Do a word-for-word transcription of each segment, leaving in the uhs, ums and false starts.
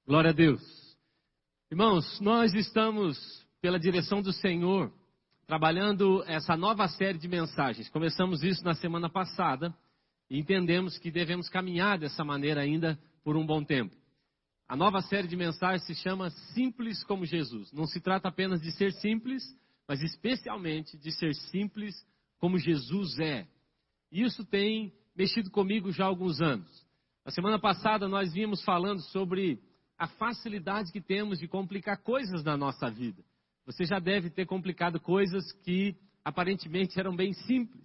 Glória a Deus. Irmãos, nós estamos, pela direção do Senhor, trabalhando essa nova série de mensagens. Começamos isso na semana passada e entendemos que devemos caminhar dessa maneira ainda por um bom tempo. A nova série de mensagens se chama Simples como Jesus. Não se trata apenas de ser simples, mas especialmente de ser simples como Jesus é. Isso tem mexido comigo já há alguns anos. Na semana passada nós vínhamos falando sobre a facilidade que temos de complicar coisas na nossa vida. Você já deve ter complicado coisas que aparentemente eram bem simples.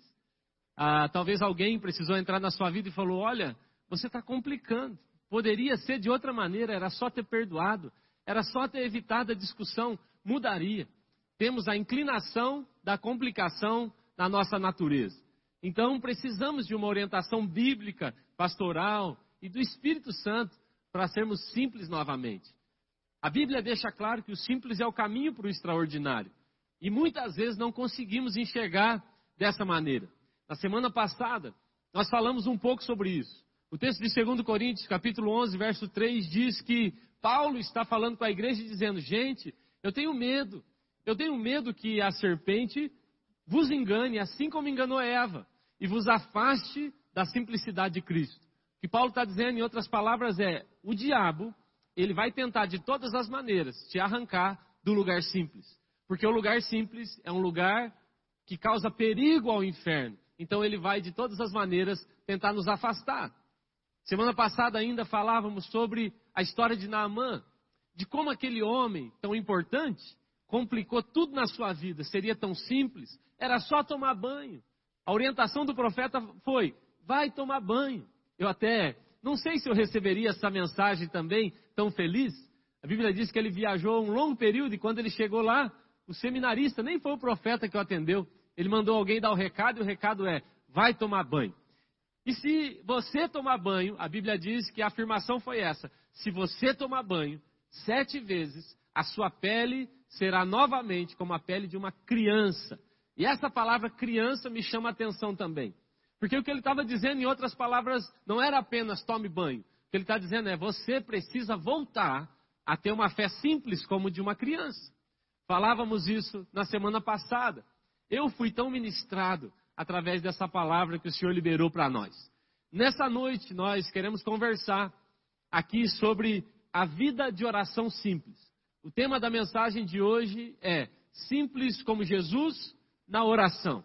Ah, talvez alguém precisou entrar na sua vida e falou, olha, você está complicando. Poderia ser de outra maneira, era só ter perdoado, era só ter evitado a discussão, mudaria. Temos a inclinação da complicação na nossa natureza. Então precisamos de uma orientação bíblica, pastoral e do Espírito Santo para sermos simples novamente. A Bíblia deixa claro que o simples é o caminho para o extraordinário. E muitas vezes não conseguimos enxergar dessa maneira. Na semana passada, nós falamos um pouco sobre isso. O texto de dois Coríntios, capítulo onze, verso três, diz que Paulo está falando com a igreja dizendo, gente, eu tenho medo. Eu tenho medo que a serpente vos engane, assim como enganou Eva, e vos afaste da simplicidade de Cristo. O que Paulo está dizendo, em outras palavras, é, o diabo, ele vai tentar de todas as maneiras te arrancar do lugar simples. Porque o lugar simples é um lugar que causa perigo ao inferno. Então ele vai de todas as maneiras tentar nos afastar. Semana passada ainda falávamos sobre a história de Naamã, de como aquele homem tão importante complicou tudo na sua vida. Seria tão simples, era só tomar banho. A orientação do profeta foi, vai tomar banho. Eu até não sei se eu receberia essa mensagem também tão feliz. A Bíblia diz que ele viajou um longo período e quando ele chegou lá, o seminarista nem foi o profeta que o atendeu. Ele mandou alguém dar o recado e o recado é, vai tomar banho. E se você tomar banho, a Bíblia diz que a afirmação foi essa, se você tomar banho sete vezes, a sua pele será novamente como a pele de uma criança. E essa palavra criança me chama a atenção também. Porque o que ele estava dizendo, em outras palavras, não era apenas tome banho. O que ele está dizendo é, você precisa voltar a ter uma fé simples como de uma criança. Falávamos isso na semana passada. Eu fui tão ministrado através dessa palavra que o Senhor liberou para nós. Nessa noite, nós queremos conversar aqui sobre a vida de oração simples. O tema da mensagem de hoje é simples como Jesus na oração.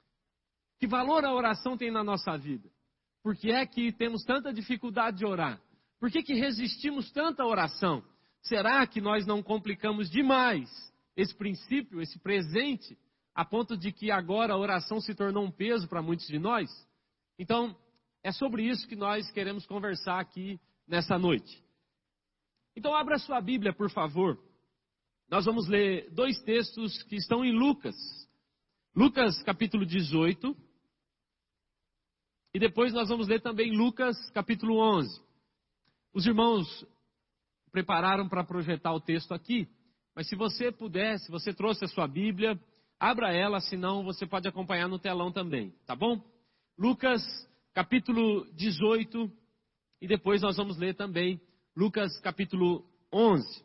Que valor a oração tem na nossa vida? Por que é que temos tanta dificuldade de orar? Por que que resistimos tanto à oração? Será que nós não complicamos demais esse princípio, esse presente, a ponto de que agora a oração se tornou um peso para muitos de nós? Então, é sobre isso que nós queremos conversar aqui nessa noite. Então, abra sua Bíblia, por favor. Nós vamos ler dois textos que estão em Lucas. Lucas, capítulo dezoito. E depois nós vamos ler também Lucas, capítulo onze. Os irmãos prepararam para projetar o texto aqui. Mas se você puder, se você trouxe a sua Bíblia, abra ela, senão você pode acompanhar no telão também, tá bom? Lucas, capítulo dezoito. E depois nós vamos ler também Lucas, capítulo onze.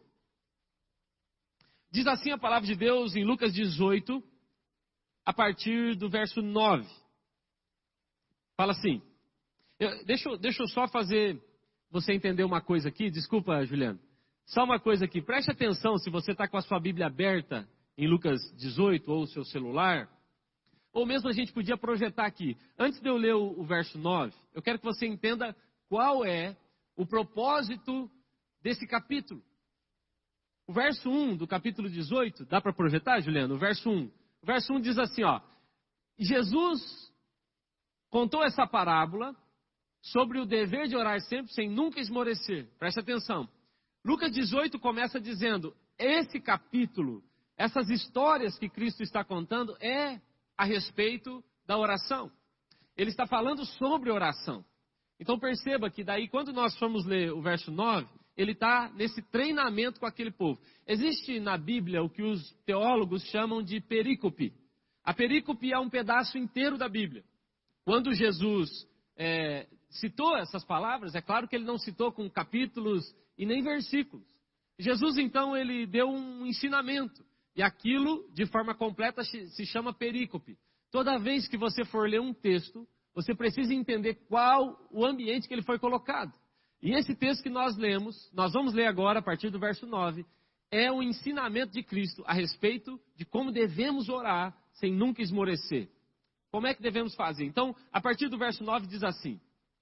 Diz assim a palavra de Deus em Lucas dezoito, a partir do verso nove. Fala assim, eu, deixa, deixa eu só fazer você entender uma coisa aqui, desculpa, Juliano. Só uma coisa aqui, preste atenção se você está com a sua Bíblia aberta em Lucas dezoito ou o seu celular, ou mesmo a gente podia projetar aqui. Antes de eu ler o, o verso nove, eu quero que você entenda qual é o propósito desse capítulo. O verso um do capítulo dezoito, dá para projetar, Juliano? O verso um. O verso um diz assim, ó, Jesus contou essa parábola sobre o dever de orar sempre sem nunca esmorecer. Preste atenção. Lucas dezoito começa dizendo, esse capítulo, essas histórias que Cristo está contando é a respeito da oração. Ele está falando sobre oração. Então perceba que daí quando nós formos ler o verso nove, ele está nesse treinamento com aquele povo. Existe na Bíblia o que os teólogos chamam de perícope. A perícope é um pedaço inteiro da Bíblia. Quando Jesus é, citou essas palavras, é claro que ele não citou com capítulos e nem versículos. Jesus, então, ele deu um ensinamento. E aquilo, de forma completa, se chama perícope. Toda vez que você for ler um texto, você precisa entender qual o ambiente que ele foi colocado. E esse texto que nós lemos, nós vamos ler agora, a partir do verso nove, é o ensinamento de Cristo a respeito de como devemos orar sem nunca esmorecer. Como é que devemos fazer? Então, a partir do verso nove diz assim: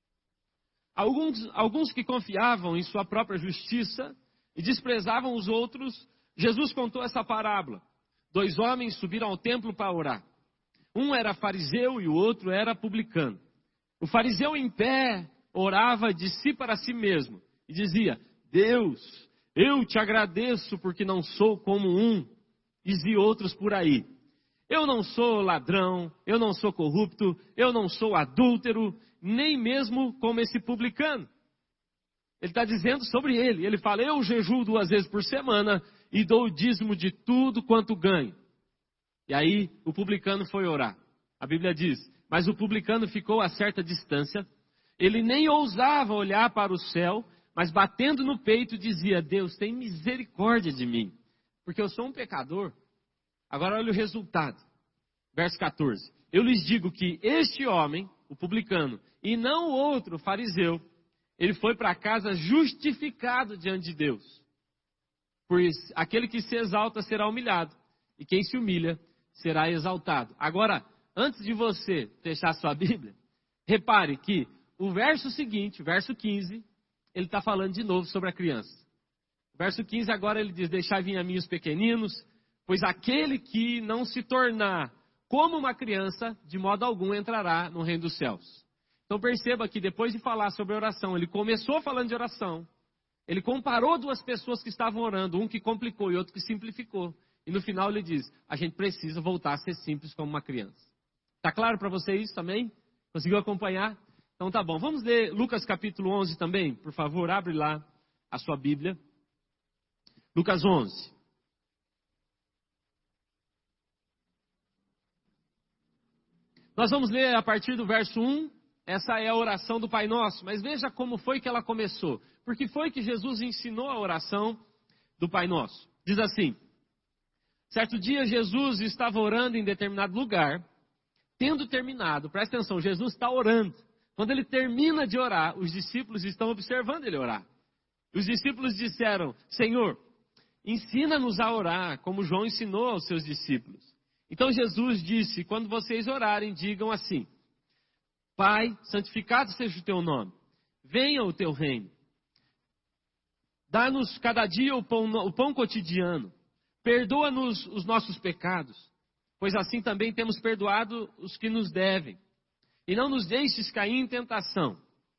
Alguns, alguns que confiavam em sua própria justiça e desprezavam os outros, Jesus contou essa parábola. Dois homens subiram ao templo para orar. Um era fariseu e o outro era publicano. O fariseu em pé orava de si para si mesmo e dizia: Deus, eu te agradeço porque não sou como um, e outros por aí. Eu não sou ladrão, eu não sou corrupto, eu não sou adúltero, nem mesmo como esse publicano. Ele está dizendo sobre ele. Ele fala: eu jejuo duas vezes por semana e dou o dízimo de tudo quanto ganho. E aí o publicano foi orar. A Bíblia diz: mas o publicano ficou a certa distância. Ele nem ousava olhar para o céu, mas batendo no peito dizia: Deus, tem misericórdia de mim, porque eu sou um pecador. Agora olha o resultado. Verso catorze. Eu lhes digo que este homem, o publicano, e não o outro, o fariseu, ele foi para casa justificado diante de Deus. Pois aquele que se exalta será humilhado, e quem se humilha será exaltado. Agora, antes de você fechar sua Bíblia, repare que o verso seguinte, o verso quinze, ele está falando de novo sobre a criança. O verso quinze agora ele diz: deixai vir a mim os pequeninos, pois aquele que não se tornar como uma criança, de modo algum entrará no reino dos céus. Então perceba que depois de falar sobre oração, ele começou falando de oração. Ele comparou duas pessoas que estavam orando, um que complicou e outro que simplificou. E no final ele diz: a gente precisa voltar a ser simples como uma criança. Está claro para você isso também? Conseguiu acompanhar? Então tá bom. Vamos ler Lucas capítulo onze também? Por favor, abre lá a sua Bíblia. Lucas onze. Nós vamos ler a partir do verso um. Essa é a oração do Pai Nosso. Mas veja como foi que ela começou. Porque foi que Jesus ensinou a oração do Pai Nosso. Diz assim: certo dia Jesus estava orando em determinado lugar. Tendo terminado, presta atenção, Jesus está orando. Quando ele termina de orar, os discípulos estão observando ele orar. Os discípulos disseram: Senhor, ensina-nos a orar, como João ensinou aos seus discípulos. Então Jesus disse: quando vocês orarem, digam assim: Pai, santificado seja o teu nome, venha o teu reino. Dá-nos cada dia o pão, o pão cotidiano. Perdoa-nos os nossos pecados, pois assim também temos perdoado os que nos devem. E não nos deixes cair em tentação.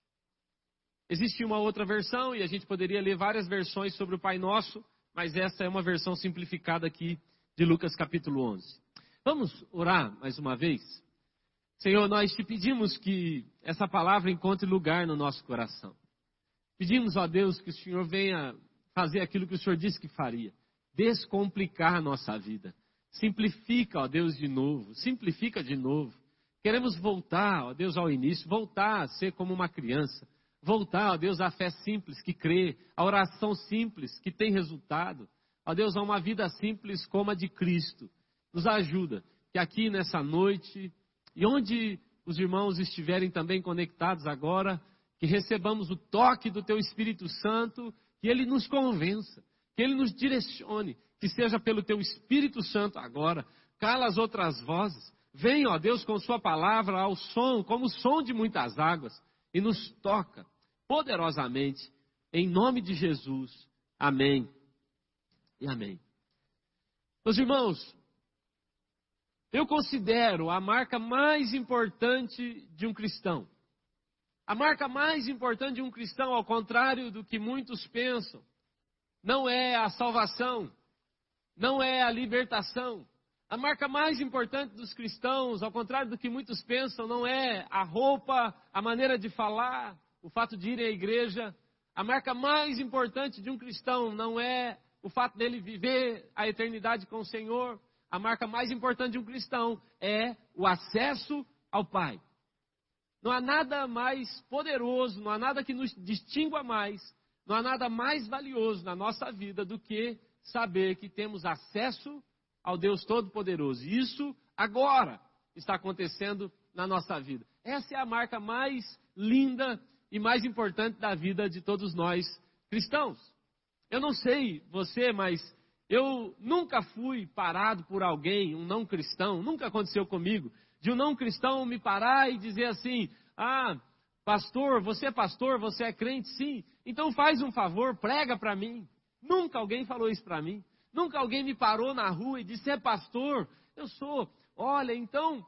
Existe uma outra versão, e a gente poderia ler várias versões sobre o Pai Nosso, mas essa é uma versão simplificada aqui de Lucas capítulo onze. Vamos orar mais uma vez? Senhor, nós te pedimos que essa palavra encontre lugar no nosso coração. Pedimos, ó Deus, que o Senhor venha fazer aquilo que o Senhor disse que faria. Descomplicar a nossa vida. Simplifica, ó Deus, de novo. Simplifica de novo. Queremos voltar, ó Deus, ao início. Voltar a ser como uma criança. Voltar, ó Deus, à fé simples que crê. A oração simples que tem resultado. Ó Deus, a uma vida simples como a de Cristo. Nos ajuda. Que aqui nessa noite, e onde os irmãos estiverem também conectados agora, que recebamos o toque do Teu Espírito Santo, que Ele nos convença, que Ele nos direcione, que seja pelo Teu Espírito Santo agora. Cala as outras vozes. Venha, ó Deus, com Sua palavra ao som, como o som de muitas águas, e nos toca poderosamente, em nome de Jesus. Amém e amém. Meus irmãos, eu considero a marca mais importante de um cristão. A marca mais importante de um cristão, ao contrário do que muitos pensam, não é a salvação, não é a libertação. A marca mais importante dos cristãos, ao contrário do que muitos pensam, não é a roupa, a maneira de falar, o fato de ir à igreja. A marca mais importante de um cristão não é o fato dele viver a eternidade com o Senhor. A marca mais importante de um cristão é o acesso ao Pai. Não há nada mais poderoso, não há nada que nos distingua mais Não há nada mais valioso na nossa vida do que saber que temos acesso ao Deus Todo-Poderoso. E isso agora está acontecendo na nossa vida. Essa é a marca mais linda e mais importante da vida de todos nós cristãos. Eu não sei você, mas eu nunca fui parado por alguém, um não cristão, nunca aconteceu comigo, de um não cristão me parar e dizer assim: ah, pastor, você é pastor, você é crente? Sim, então faz um favor, prega para mim. Nunca alguém falou isso para mim. Nunca alguém me parou na rua e disse: é pastor? Eu sou. Olha, então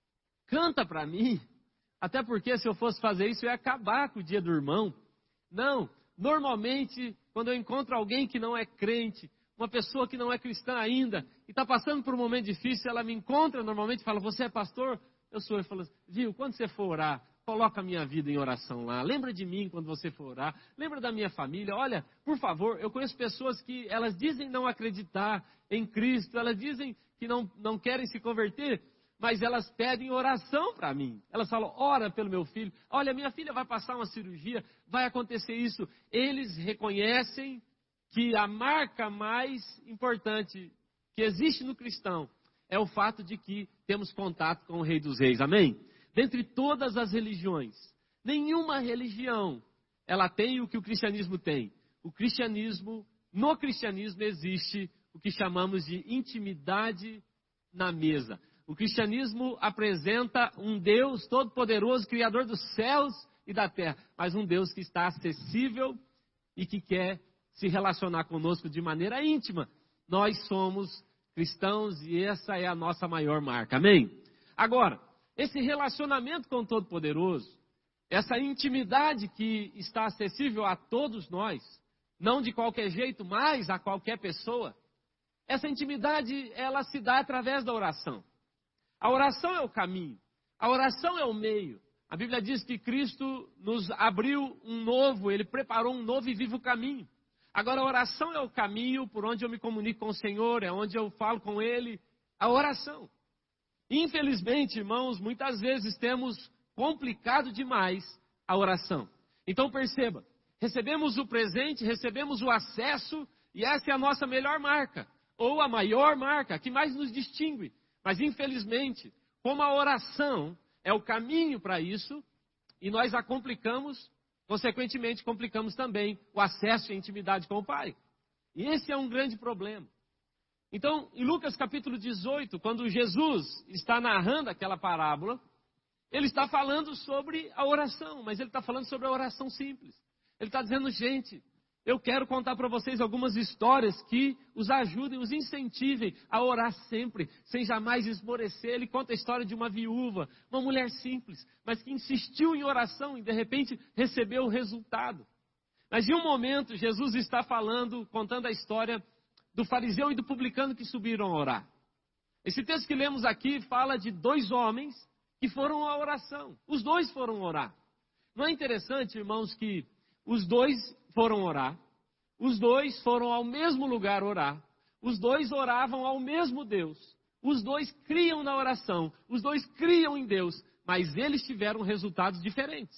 canta para mim. Até porque se eu fosse fazer isso, eu ia acabar com o dia do irmão. Não, normalmente, quando eu encontro alguém que não é crente, uma pessoa que não é cristã ainda, e está passando por um momento difícil, ela me encontra normalmente e fala: você é pastor? Eu sou. Eu falo: viu, quando você for orar, coloca a minha vida em oração lá. Lembra de mim quando você for orar. Lembra da minha família. Olha, por favor, eu conheço pessoas que elas dizem não acreditar em Cristo, elas dizem que não, não querem se converter, mas elas pedem oração para mim. Elas falam: ora pelo meu filho. Olha, minha filha vai passar uma cirurgia, vai acontecer isso. Eles reconhecem que a marca mais importante que existe no cristão é o fato de que temos contato com o Rei dos Reis. Amém? Dentre todas as religiões, nenhuma religião ela tem o que o cristianismo tem. O cristianismo, no cristianismo existe o que chamamos de intimidade na mesa. O cristianismo apresenta um Deus todo-poderoso, criador dos céus e da terra, mas um Deus que está acessível e que quer se relacionar conosco de maneira íntima. Nós somos cristãos e essa é a nossa maior marca. Amém? Agora, esse relacionamento com o Todo-Poderoso, essa intimidade que está acessível a todos nós, não de qualquer jeito, mas a qualquer pessoa, essa intimidade ela se dá através da oração. A oração é o caminho, a oração é o meio. A Bíblia diz que Cristo nos abriu um novo, Ele preparou um novo e vivo caminho. Agora a oração é o caminho por onde eu me comunico com o Senhor, é onde eu falo com Ele, a oração. Infelizmente, irmãos, muitas vezes temos complicado demais a oração. Então perceba, recebemos o presente, recebemos o acesso, e essa é a nossa melhor marca, ou a maior marca, que mais nos distingue. Mas infelizmente, como a oração é o caminho para isso, e nós a complicamos, consequentemente complicamos também o acesso e a intimidade com o Pai. E esse é um grande problema. Então, em Lucas capítulo dezoito, quando Jesus está narrando aquela parábola, ele está falando sobre a oração, mas ele está falando sobre a oração simples. Ele está dizendo: gente, eu quero contar para vocês algumas histórias que os ajudem, os incentivem a orar sempre, sem jamais esmorecer. Ele conta a história de uma viúva, uma mulher simples, mas que insistiu em oração e de repente recebeu o resultado. Mas em um momento, Jesus está falando, contando a história do fariseu e do publicano que subiram a orar. Esse texto que lemos aqui fala de dois homens que foram à oração. Os dois foram orar. Não é interessante, irmãos, que os dois foram orar, os dois foram ao mesmo lugar orar, os dois oravam ao mesmo Deus, os dois criam na oração, os dois criam em Deus, mas eles tiveram resultados diferentes.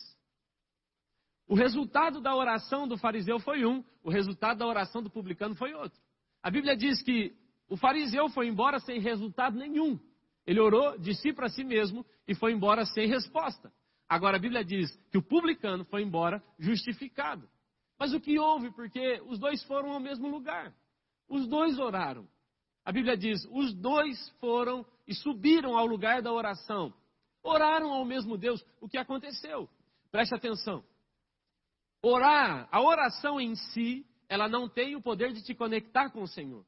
O resultado da oração do fariseu foi um, o resultado da oração do publicano foi outro. A Bíblia diz que o fariseu foi embora sem resultado nenhum. Ele orou de si para si mesmo e foi embora sem resposta. Agora a Bíblia diz que o publicano foi embora justificado. Mas o que houve? Porque os dois foram ao mesmo lugar. Os dois oraram. A Bíblia diz, os dois foram e subiram ao lugar da oração. Oraram ao mesmo Deus. O que aconteceu? Preste atenção. Orar, a oração em si, ela não tem o poder de te conectar com o Senhor.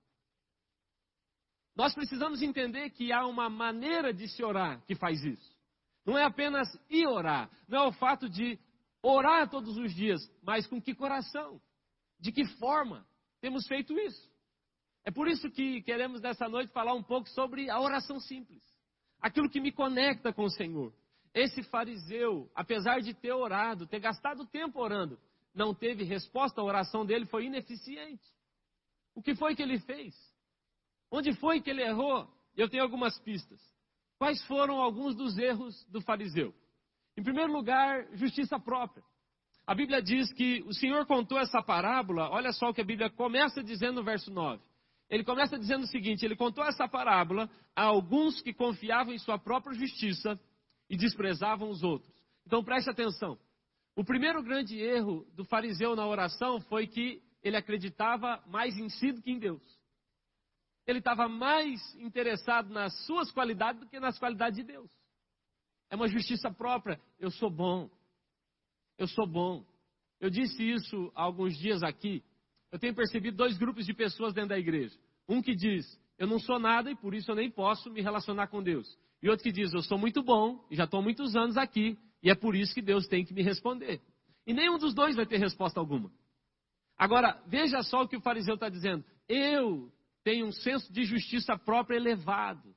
Nós precisamos entender que há uma maneira de se orar que faz isso. Não é apenas ir orar, não é o fato de orar todos os dias, mas com que coração, de que forma temos feito isso. É por isso que queremos nessa noite falar um pouco sobre a oração simples, aquilo que me conecta com o Senhor. Esse fariseu, apesar de ter orado, ter gastado tempo orando, não teve resposta, a oração dele foi ineficiente. O que foi que ele fez? Onde foi que ele errou? Eu tenho algumas pistas. Quais foram alguns dos erros do fariseu? Em primeiro lugar, justiça própria. A Bíblia diz que o Senhor contou essa parábola, olha só o que a Bíblia começa dizendo no verso nove. Ele começa dizendo o seguinte, ele contou essa parábola a alguns que confiavam em sua própria justiça e desprezavam os outros. Então preste atenção. O primeiro grande erro do fariseu na oração foi que ele acreditava mais em si do que em Deus. Ele estava mais interessado nas suas qualidades do que nas qualidades de Deus. É uma justiça própria. Eu sou bom. Eu sou bom. Eu disse isso há alguns dias aqui. Eu tenho percebido dois grupos de pessoas dentro da igreja. Um que diz, eu não sou nada e por isso eu nem posso me relacionar com Deus. E outro que diz, eu sou muito bom e já estou há muitos anos aqui e é por isso que Deus tem que me responder. E nenhum dos dois vai ter resposta alguma. Agora, veja só o que o fariseu está dizendo. Eu tenho um senso de justiça própria elevado.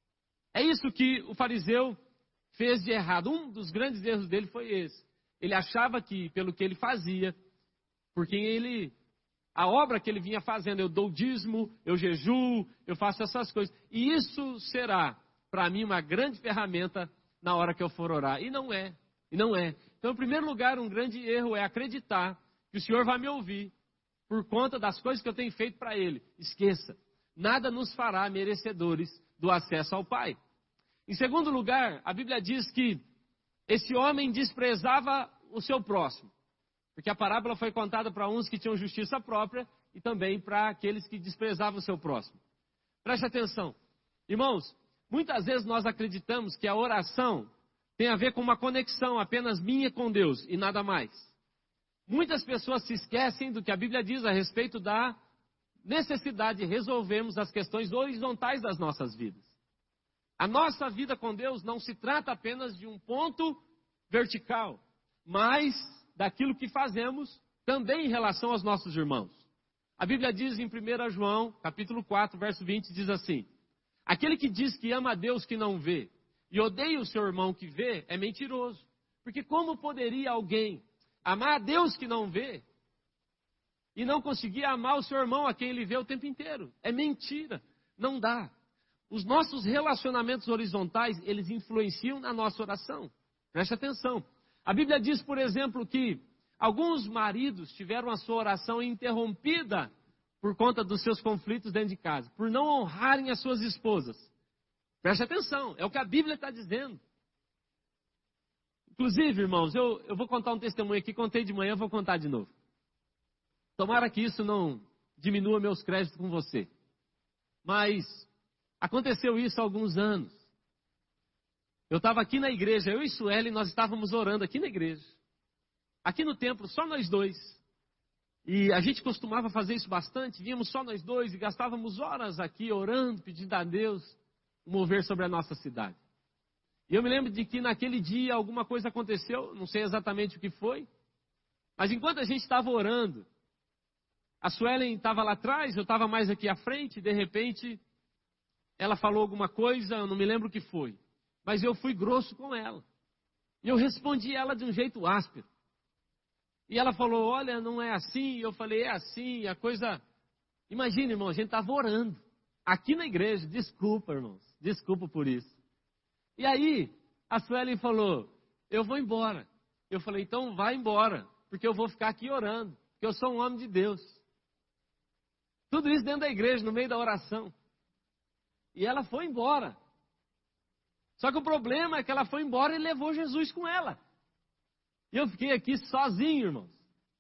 É isso que o fariseu fez de errado. Um dos grandes erros dele foi esse. Ele achava que, pelo que ele fazia, porque ele, a obra que ele vinha fazendo, eu dou dízimo, eu jejuo, eu faço essas coisas. E isso será, para mim, uma grande ferramenta na hora que eu for orar. E não é. E não é. Então, em primeiro lugar, um grande erro é acreditar que o Senhor vai me ouvir por conta das coisas que eu tenho feito para Ele. Esqueça. Nada nos fará merecedores do acesso ao Pai. Em segundo lugar, a Bíblia diz que esse homem desprezava o seu próximo. Porque a parábola foi contada para uns que tinham justiça própria e também para aqueles que desprezavam o seu próximo. Preste atenção. Irmãos, muitas vezes nós acreditamos que a oração tem a ver com uma conexão apenas minha com Deus e nada mais. Muitas pessoas se esquecem do que a Bíblia diz a respeito da necessidade de resolvermos as questões horizontais das nossas vidas. A nossa vida com Deus não se trata apenas de um ponto vertical, mas daquilo que fazemos também em relação aos nossos irmãos. A Bíblia diz em primeiro João, capítulo quatro, verso vinte, diz assim: aquele que diz que ama a Deus que não vê e odeia o seu irmão que vê, é mentiroso. Porque como poderia alguém amar a Deus que não vê e não conseguir amar o seu irmão a quem ele vê o tempo inteiro? É mentira, não dá. Os nossos relacionamentos horizontais, eles influenciam na nossa oração. Preste atenção. A Bíblia diz, por exemplo, que alguns maridos tiveram a sua oração interrompida por conta dos seus conflitos dentro de casa, por não honrarem as suas esposas. Preste atenção, é o que a Bíblia está dizendo. Inclusive, irmãos, eu, eu vou contar um testemunho aqui, contei de manhã, vou contar de novo. Tomara que isso não diminua meus créditos com você. Mas aconteceu isso há alguns anos. Eu estava aqui na igreja, eu e Sueli, nós estávamos orando aqui na igreja. Aqui no templo, só nós dois. E a gente costumava fazer isso bastante, vínhamos só nós dois e gastávamos horas aqui orando, pedindo a Deus mover sobre a nossa cidade. E eu me lembro de que naquele dia alguma coisa aconteceu, não sei exatamente o que foi, mas enquanto a gente estava orando, a Suelen estava lá atrás, eu estava mais aqui à frente, e de repente ela falou alguma coisa, eu não me lembro o que foi, mas eu fui grosso com ela. E eu respondi ela de um jeito áspero. E ela falou, olha, não é assim. E eu falei, é assim, a coisa... Imagina, irmão, a gente estava orando aqui na igreja. Desculpa, irmãos, desculpa por isso. E aí, a Suelen falou, eu vou embora. Eu falei, então vai embora, porque eu vou ficar aqui orando, porque eu sou um homem de Deus. Tudo isso dentro da igreja, no meio da oração. E ela foi embora. Só que o problema é que ela foi embora e levou Jesus com ela. E eu fiquei aqui sozinho, irmãos.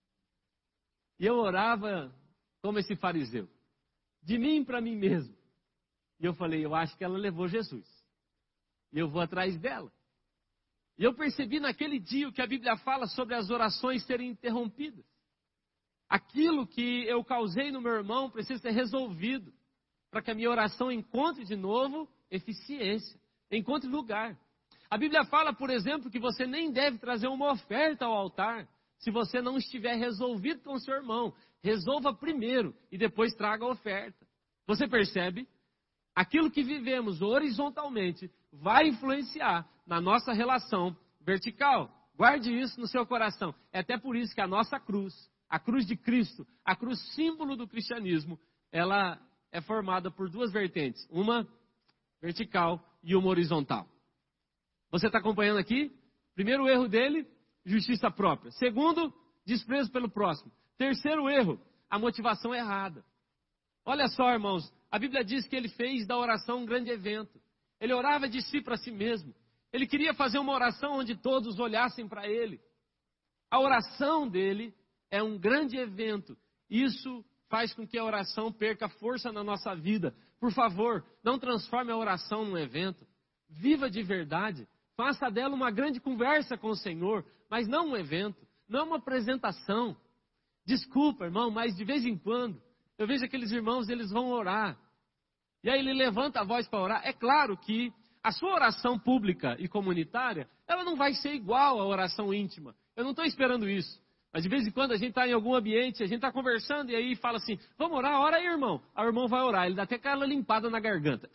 E eu orava como esse fariseu. De mim para mim mesmo. E eu falei, eu acho que ela levou Jesus. E eu vou atrás dela. E eu percebi naquele dia o que a Bíblia fala sobre as orações serem interrompidas. Aquilo que eu causei no meu irmão precisa ser resolvido. Para que a minha oração encontre de novo eficiência. Encontre lugar. A Bíblia fala, por exemplo, que você nem deve trazer uma oferta ao altar se você não estiver resolvido com o seu irmão. Resolva primeiro e depois traga a oferta. Você percebe? Aquilo que vivemos horizontalmente vai influenciar na nossa relação vertical. Guarde isso no seu coração. É até por isso que a nossa cruz, a cruz de Cristo, a cruz símbolo do cristianismo, ela é formada por duas vertentes. Uma vertical e uma horizontal. Você está acompanhando aqui? Primeiro erro dele, justiça própria. Segundo, desprezo pelo próximo. Terceiro erro, a motivação errada. Olha só, irmãos, a Bíblia diz que ele fez da oração um grande evento. Ele orava de si para si mesmo. Ele queria fazer uma oração onde todos olhassem para ele. A oração dele é um grande evento. Isso faz com que a oração perca força na nossa vida. Por favor, não transforme a oração num evento. Viva de verdade. Faça dela uma grande conversa com o Senhor, mas não um evento, não uma apresentação. Desculpa, irmão, mas de vez em quando, eu vejo aqueles irmãos, eles vão orar. E aí ele levanta a voz para orar. É claro que a sua oração pública e comunitária, ela não vai ser igual à oração íntima. Eu não estou esperando isso. Mas de vez em quando a gente está em algum ambiente, a gente está conversando e aí fala assim, vamos orar, ora aí, irmão. Aí o irmão vai orar, ele dá até aquela limpada na garganta.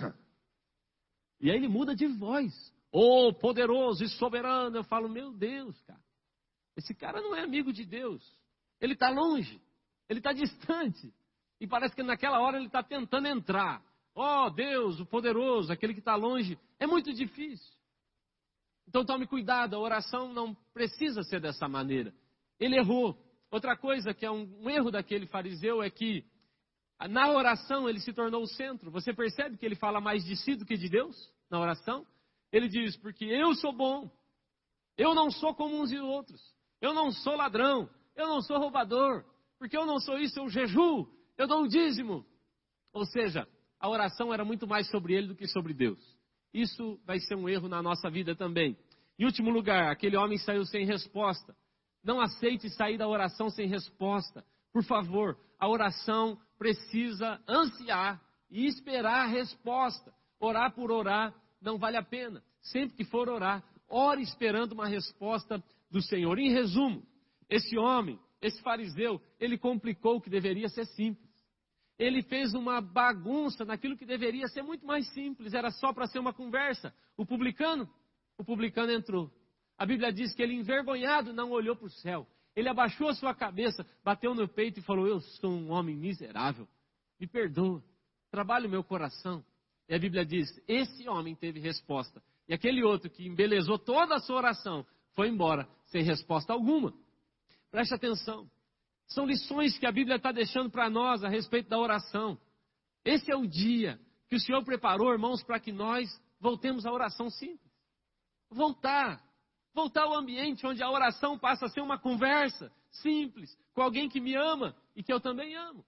E aí ele muda de voz. Oh, poderoso e soberano. Eu falo, meu Deus, cara. Esse cara não é amigo de Deus. Ele está longe. Ele está distante. E parece que naquela hora ele está tentando entrar. Oh, Deus, o poderoso, aquele que está longe. É muito difícil. Então tome cuidado, a oração não precisa ser dessa maneira. Ele errou. Outra coisa que é um, um erro daquele fariseu é que na oração ele se tornou o centro. Você percebe que ele fala mais de si do que de Deus na oração? Ele diz, porque eu sou bom, eu não sou como uns e outros, eu não sou ladrão, eu não sou roubador, porque eu não sou isso, eu jejuo, eu dou o dízimo. Ou seja, a oração era muito mais sobre ele do que sobre Deus. Isso vai ser um erro na nossa vida também. Em último lugar, aquele homem saiu sem resposta. Não aceite sair da oração sem resposta. Por favor, a oração precisa ansiar e esperar a resposta. Orar por orar não vale a pena. Sempre que for orar, ore esperando uma resposta do Senhor. Em resumo, esse homem, esse fariseu, ele complicou o que deveria ser simples. Ele fez uma bagunça naquilo que deveria ser muito mais simples. Era só para ser uma conversa. O publicano, o publicano entrou. A Bíblia diz que ele, envergonhado, não olhou para o céu. Ele abaixou a sua cabeça, bateu no peito e falou, eu sou um homem miserável. Me perdoa. Trabalhe o meu coração. E a Bíblia diz, esse homem teve resposta. E aquele outro que embelezou toda a sua oração, foi embora sem resposta alguma. Preste atenção. São lições que a Bíblia está deixando para nós a respeito da oração. Esse é o dia que o Senhor preparou, irmãos, para que nós voltemos à oração simples. Voltar. Voltar ao ambiente onde a oração passa a ser uma conversa simples, com alguém que me ama e que eu também amo.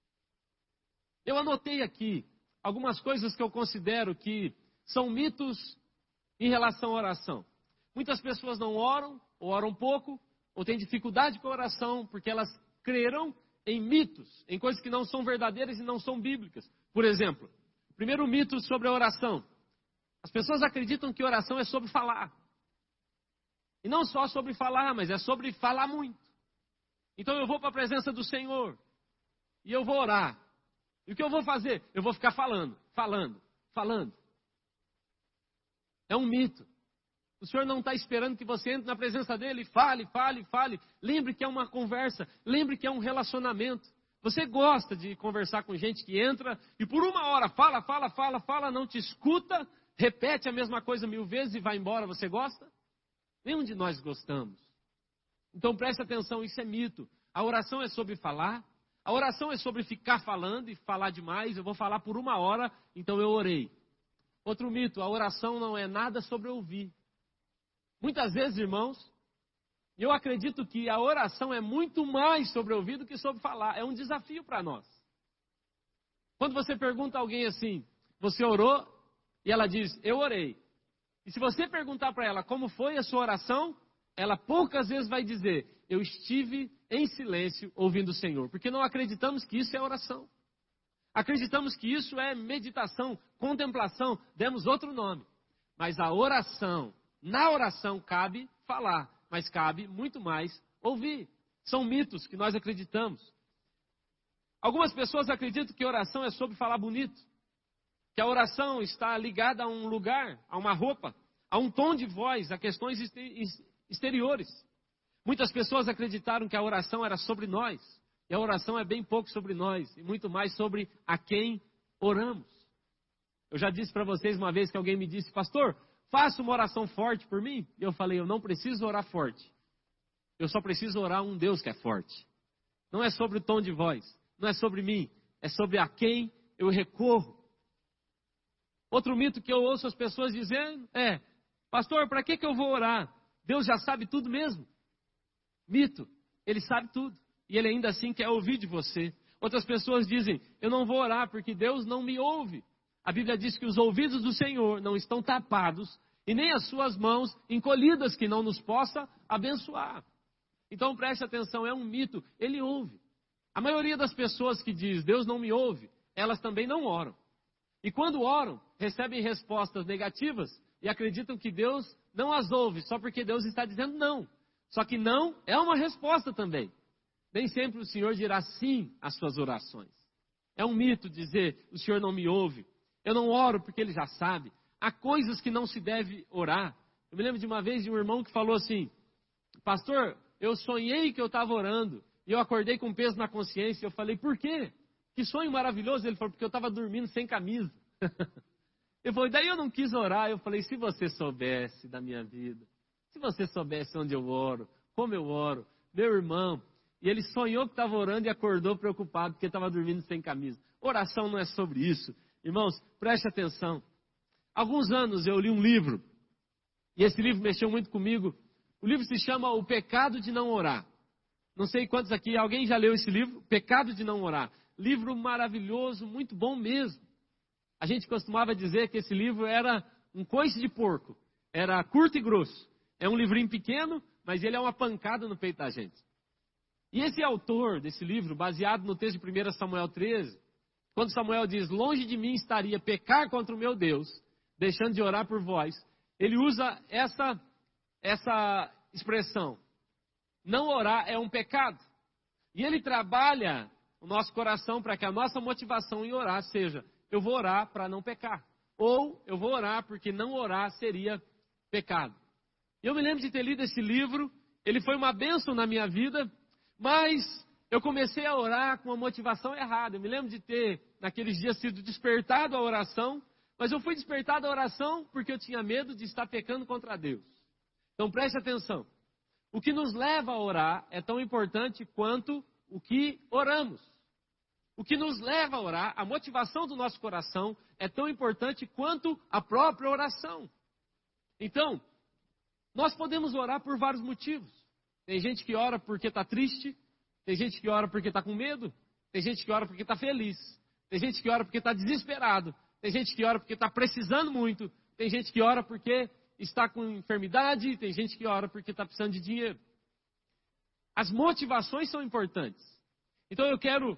Eu anotei aqui algumas coisas que eu considero que são mitos em relação à oração. Muitas pessoas não oram, ou oram pouco, ou têm dificuldade com a oração, porque elas creram em mitos, em coisas que não são verdadeiras e não são bíblicas. Por exemplo, primeiro mito sobre a oração. As pessoas acreditam que oração é sobre falar. E não só sobre falar, mas é sobre falar muito. Então eu vou para a presença do Senhor, e eu vou orar. E o que eu vou fazer? Eu vou ficar falando, falando, falando. É um mito. O Senhor não está esperando que você entre na presença dEle e fale, fale, fale. Lembre que é uma conversa, lembre que é um relacionamento. Você gosta de conversar com gente que entra e por uma hora fala, fala, fala, fala, não te escuta, repete a mesma coisa mil vezes e vai embora. Você gosta? Nenhum de nós gostamos. Então preste atenção, isso é mito. A oração é sobre falar. A oração é sobre ficar falando e falar demais. Eu vou falar por uma hora, então eu orei. Outro mito, a oração não é nada sobre ouvir. Muitas vezes, irmãos, eu acredito que a oração é muito mais sobre ouvir do que sobre falar. É um desafio para nós. Quando você pergunta a alguém assim, você orou? E ela diz, eu orei. E se você perguntar para ela como foi a sua oração, ela poucas vezes vai dizer, eu estive em silêncio ouvindo o Senhor. Porque não acreditamos que isso é oração. Acreditamos que isso é meditação, contemplação, demos outro nome. Mas a oração, na oração cabe falar, mas cabe muito mais ouvir. São mitos que nós acreditamos. Algumas pessoas acreditam que oração é sobre falar bonito. Que a oração está ligada a um lugar, a uma roupa, a um tom de voz, a questões exteriores. Muitas pessoas acreditaram que a oração era sobre nós. E a oração é bem pouco sobre nós, e muito mais sobre a quem oramos. Eu já disse para vocês uma vez que alguém me disse, pastor, faça uma oração forte por mim. E eu falei, eu não preciso orar forte. Eu só preciso orar a um Deus que é forte. Não é sobre o tom de voz, não é sobre mim, é sobre a quem eu recorro. Outro mito que eu ouço as pessoas dizendo é, pastor, para que que eu vou orar? Deus já sabe tudo mesmo. Mito, Ele sabe tudo. E Ele ainda assim quer ouvir de você. Outras pessoas dizem, eu não vou orar porque Deus não me ouve. A Bíblia diz que os ouvidos do Senhor não estão tapados e nem as suas mãos encolhidas que não nos possa abençoar. Então preste atenção, é um mito, Ele ouve. A maioria das pessoas que diz, Deus não me ouve, elas também não oram. E quando oram, recebem respostas negativas e acreditam que Deus não as ouve, só porque Deus está dizendo não. Só que não é uma resposta também. Nem sempre o Senhor dirá sim às suas orações. É um mito dizer, o Senhor não me ouve. Eu não oro porque Ele já sabe. Há coisas que não se deve orar. Eu me lembro de uma vez de um irmão que falou assim, pastor, eu sonhei que eu estava orando e eu acordei com peso na consciência. Eu falei, por quê? Que sonho maravilhoso. Ele falou, porque eu estava dormindo sem camisa. Eu falei, daí eu não quis orar. Eu falei, se você soubesse da minha vida, se você soubesse onde eu oro, como eu oro, meu irmão. E ele sonhou que estava orando e acordou preocupado porque estava dormindo sem camisa. Oração não é sobre isso. Irmãos, preste atenção. Alguns anos eu li um livro, e esse livro mexeu muito comigo. O livro se chama O Pecado de Não Orar. Não sei quantos aqui, alguém já leu esse livro? Pecado de Não Orar. Livro maravilhoso, muito bom mesmo. A gente costumava dizer que esse livro era um coice de porco. Era curto e grosso. É um livrinho pequeno, mas ele é uma pancada no peito da gente. E esse autor desse livro, baseado no texto de primeiro Samuel treze, quando Samuel diz, longe de mim estaria pecar contra o meu Deus, deixando de orar por vós, ele usa essa, essa expressão. Não orar é um pecado. E ele trabalha o nosso coração para que a nossa motivação em orar seja, eu vou orar para não pecar. Ou eu vou orar porque não orar seria pecado. E eu me lembro de ter lido esse livro, ele foi uma bênção na minha vida, mas eu comecei a orar com uma motivação errada. Eu me lembro de ter, naqueles dias, sido despertado à oração, mas eu fui despertado à oração porque eu tinha medo de estar pecando contra Deus. Então preste atenção. O que nos leva a orar é tão importante quanto o que oramos. O que nos leva a orar, a motivação do nosso coração, é tão importante quanto a própria oração. Então, nós podemos orar por vários motivos. Tem gente que ora porque está triste, tem gente que ora porque está com medo, tem gente que ora porque está feliz, tem gente que ora porque está desesperado, tem gente que ora porque está precisando muito, tem gente que ora porque está com enfermidade, tem gente que ora porque está precisando de dinheiro. As motivações são importantes. Então eu quero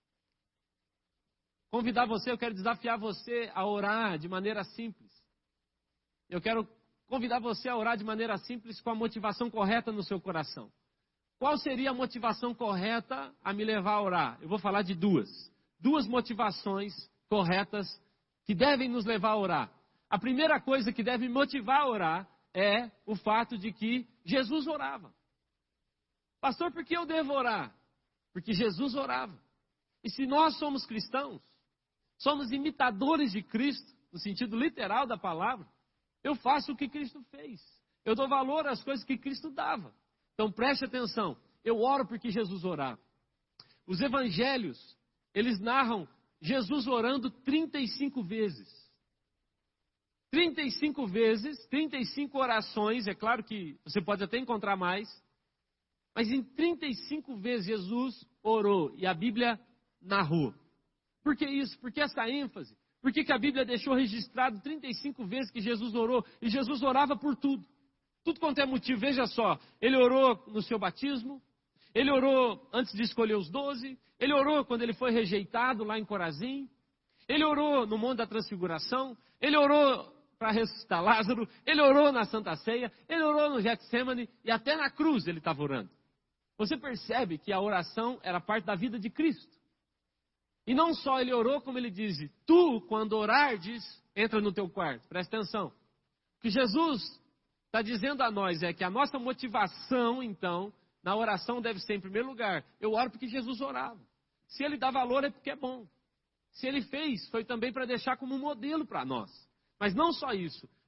convidar você, eu quero desafiar você a orar de maneira simples. Eu quero convidar você a orar de maneira simples com a motivação correta no seu coração. Qual seria a motivação correta a me levar a orar? Eu vou falar de duas. Duas motivações corretas que devem nos levar a orar. A primeira coisa que deve me motivar a orar é o fato de que Jesus orava. Pastor, por que eu devo orar? Porque Jesus orava. E se nós somos cristãos, somos imitadores de Cristo, no sentido literal da palavra, eu faço o que Cristo fez. Eu dou valor às coisas que Cristo dava. Então preste atenção. Eu oro porque Jesus orava. Os evangelhos, eles narram Jesus orando trinta e cinco vezes. trinta e cinco vezes, trinta e cinco orações. É claro que você pode até encontrar mais. Mas em trinta e cinco vezes Jesus orou. E a Bíblia narrou. Por que isso? Por que essa ênfase? Por que que a Bíblia deixou registrado trinta e cinco vezes que Jesus orou? E Jesus orava por tudo. Tudo quanto é motivo. Veja só, ele orou no seu batismo, ele orou antes de escolher os doze, ele orou quando ele foi rejeitado lá em Corazim, ele orou no Monte da Transfiguração, ele orou para ressuscitar Lázaro, ele orou na Santa Ceia, ele orou no Getsêmani e até na cruz ele estava orando. Você percebe que a oração era parte da vida de Cristo. E não só ele orou, como ele diz, tu, quando orardes, entra no teu quarto. Presta atenção. O que Jesus está dizendo a nós é que a nossa motivação, então, na oração deve ser, em primeiro lugar, eu oro porque Jesus orava. Se ele dá valor é porque é bom. Se ele fez, foi também para deixar como um modelo para nós. Mas não só isso.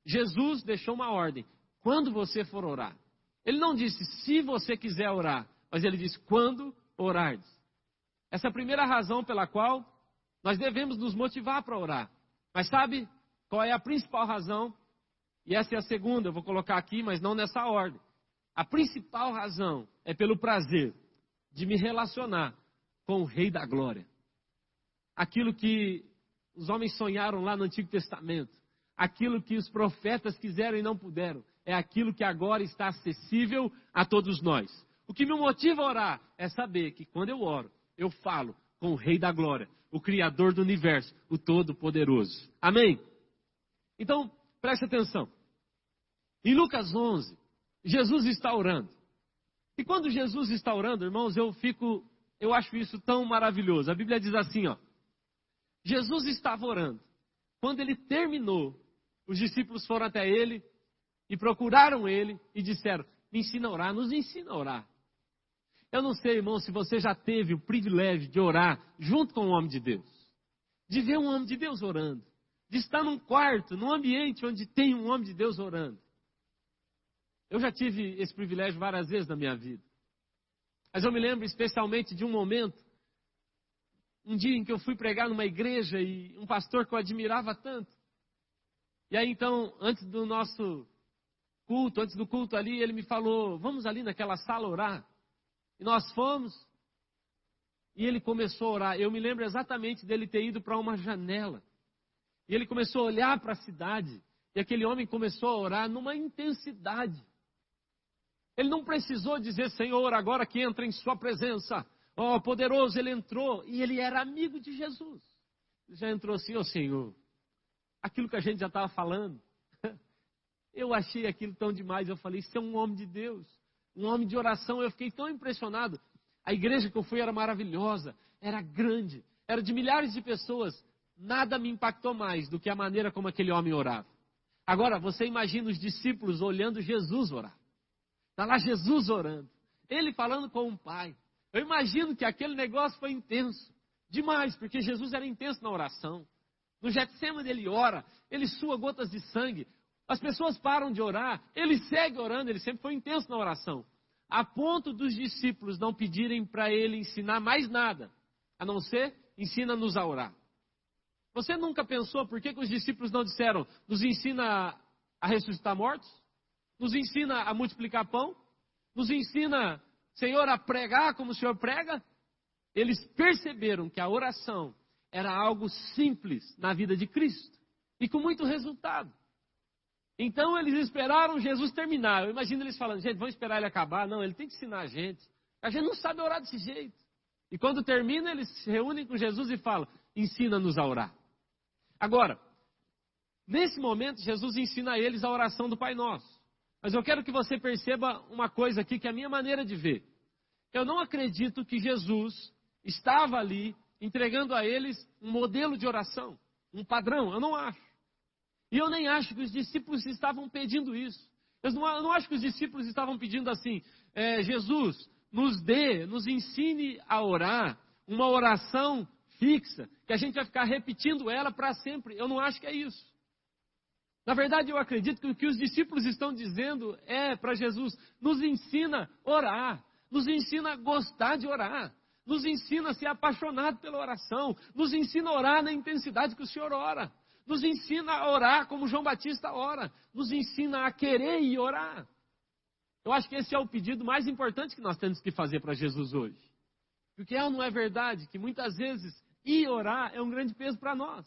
Jesus deixou uma ordem: quando você for orar. Ele não disse se você quiser orar, mas ele disse quando orardes. Essa é a primeira razão pela qual nós devemos nos motivar para orar. Mas sabe qual é a principal razão? E essa é a segunda, eu vou colocar aqui, mas não nessa ordem. A principal razão é pelo prazer de me relacionar com o Rei da Glória. Aquilo que os homens sonharam lá no Antigo Testamento, aquilo que os profetas quiseram e não puderam, é aquilo que agora está acessível a todos nós. O que me motiva a orar é saber que quando eu oro, eu falo com o Rei da Glória, o Criador do Universo, o Todo-Poderoso. Amém? Então, preste atenção. Em Lucas onze, Jesus está orando. E quando Jesus está orando, irmãos, eu fico, eu acho isso tão maravilhoso. A Bíblia diz assim, ó. Jesus estava orando. Quando ele terminou, os discípulos foram até ele e procuraram ele e disseram: me ensina a orar, nos ensina a orar. Eu não sei, irmão, se você já teve o privilégio de orar junto com um homem de Deus. De ver um homem de Deus orando. De estar num quarto, num ambiente onde tem um homem de Deus orando. Eu já tive esse privilégio várias vezes na minha vida. Mas eu me lembro especialmente de um momento, um dia em que eu fui pregar numa igreja e um pastor que eu admirava tanto. E aí então, antes do nosso culto, antes do culto ali, ele me falou: vamos ali naquela sala orar. E nós fomos, e ele começou a orar. Eu me lembro exatamente dele ter ido para uma janela. E ele começou a olhar para a cidade, e aquele homem começou a orar numa intensidade. Ele não precisou dizer: Senhor, agora que entra em sua presença. Ó, oh, poderoso, ele entrou, e ele era amigo de Jesus. Ele já entrou assim: ó oh, Senhor, aquilo que a gente já estava falando. Eu achei aquilo tão demais, eu falei: isso é um homem de Deus, um homem de oração. Eu fiquei tão impressionado. A igreja que eu fui era maravilhosa, era grande, era de milhares de pessoas. Nada me impactou mais do que a maneira como aquele homem orava. Agora, você imagina os discípulos olhando Jesus orar. Está lá Jesus orando, ele falando com o Pai. Eu imagino que aquele negócio foi intenso, demais, porque Jesus era intenso na oração. No Getsemane ele ora, ele sua gotas de sangue. As pessoas param de orar, ele segue orando, ele sempre foi intenso na oração. A ponto dos discípulos não pedirem para ele ensinar mais nada, a não ser: ensina-nos a orar. Você nunca pensou por que, que os discípulos não disseram: nos ensina a ressuscitar mortos? Nos ensina a multiplicar pão? Nos ensina, Senhor, a pregar como o Senhor prega? Eles perceberam que a oração era algo simples na vida de Cristo e com muito resultado. Então eles esperaram Jesus terminar. Eu imagino eles falando: gente, vamos esperar ele acabar. Não, ele tem que ensinar a gente. A gente não sabe orar desse jeito. E quando termina, eles se reúnem com Jesus e falam: ensina-nos a orar. Agora, nesse momento, Jesus ensina a eles a oração do Pai Nosso. Mas eu quero que você perceba uma coisa aqui, que é a minha maneira de ver. Eu não acredito que Jesus estava ali entregando a eles um modelo de oração, um padrão. Eu não acho. E eu nem acho que os discípulos estavam pedindo isso. Eu não, eu não acho que os discípulos estavam pedindo assim: é, Jesus, nos dê, nos ensine a orar uma oração fixa, que a gente vai ficar repetindo ela para sempre. Eu não acho que é isso. Na verdade, eu acredito que o que os discípulos estão dizendo é para Jesus: nos ensina a orar, nos ensina a gostar de orar, nos ensina a ser apaixonado pela oração, nos ensina a orar na intensidade que o Senhor ora, nos ensina a orar como João Batista ora, nos ensina a querer ir orar. Eu acho que esse é o pedido mais importante que nós temos que fazer para Jesus hoje. Porque é ou não é verdade que muitas vezes ir orar é um grande peso para nós?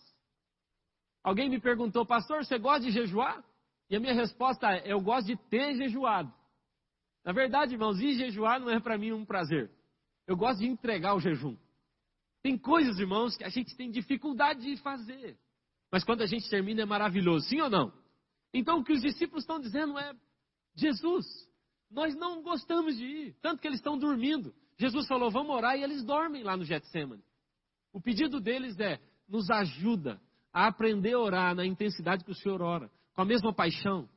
Alguém me perguntou: pastor, você gosta de jejuar? E a minha resposta é: eu gosto de ter jejuado. Na verdade, irmãos, ir jejuar não é para mim um prazer. Eu gosto de entregar o jejum. Tem coisas, irmãos, que a gente tem dificuldade de fazer. Mas quando a gente termina é maravilhoso, sim ou não? Então o que os discípulos estão dizendo é: Jesus, nós não gostamos de ir. Tanto que eles estão dormindo. Jesus falou: vamos orar, e eles dormem lá no Getsemane. O pedido deles é: nos ajuda a aprender a orar na intensidade que o Senhor ora, com a mesma paixão,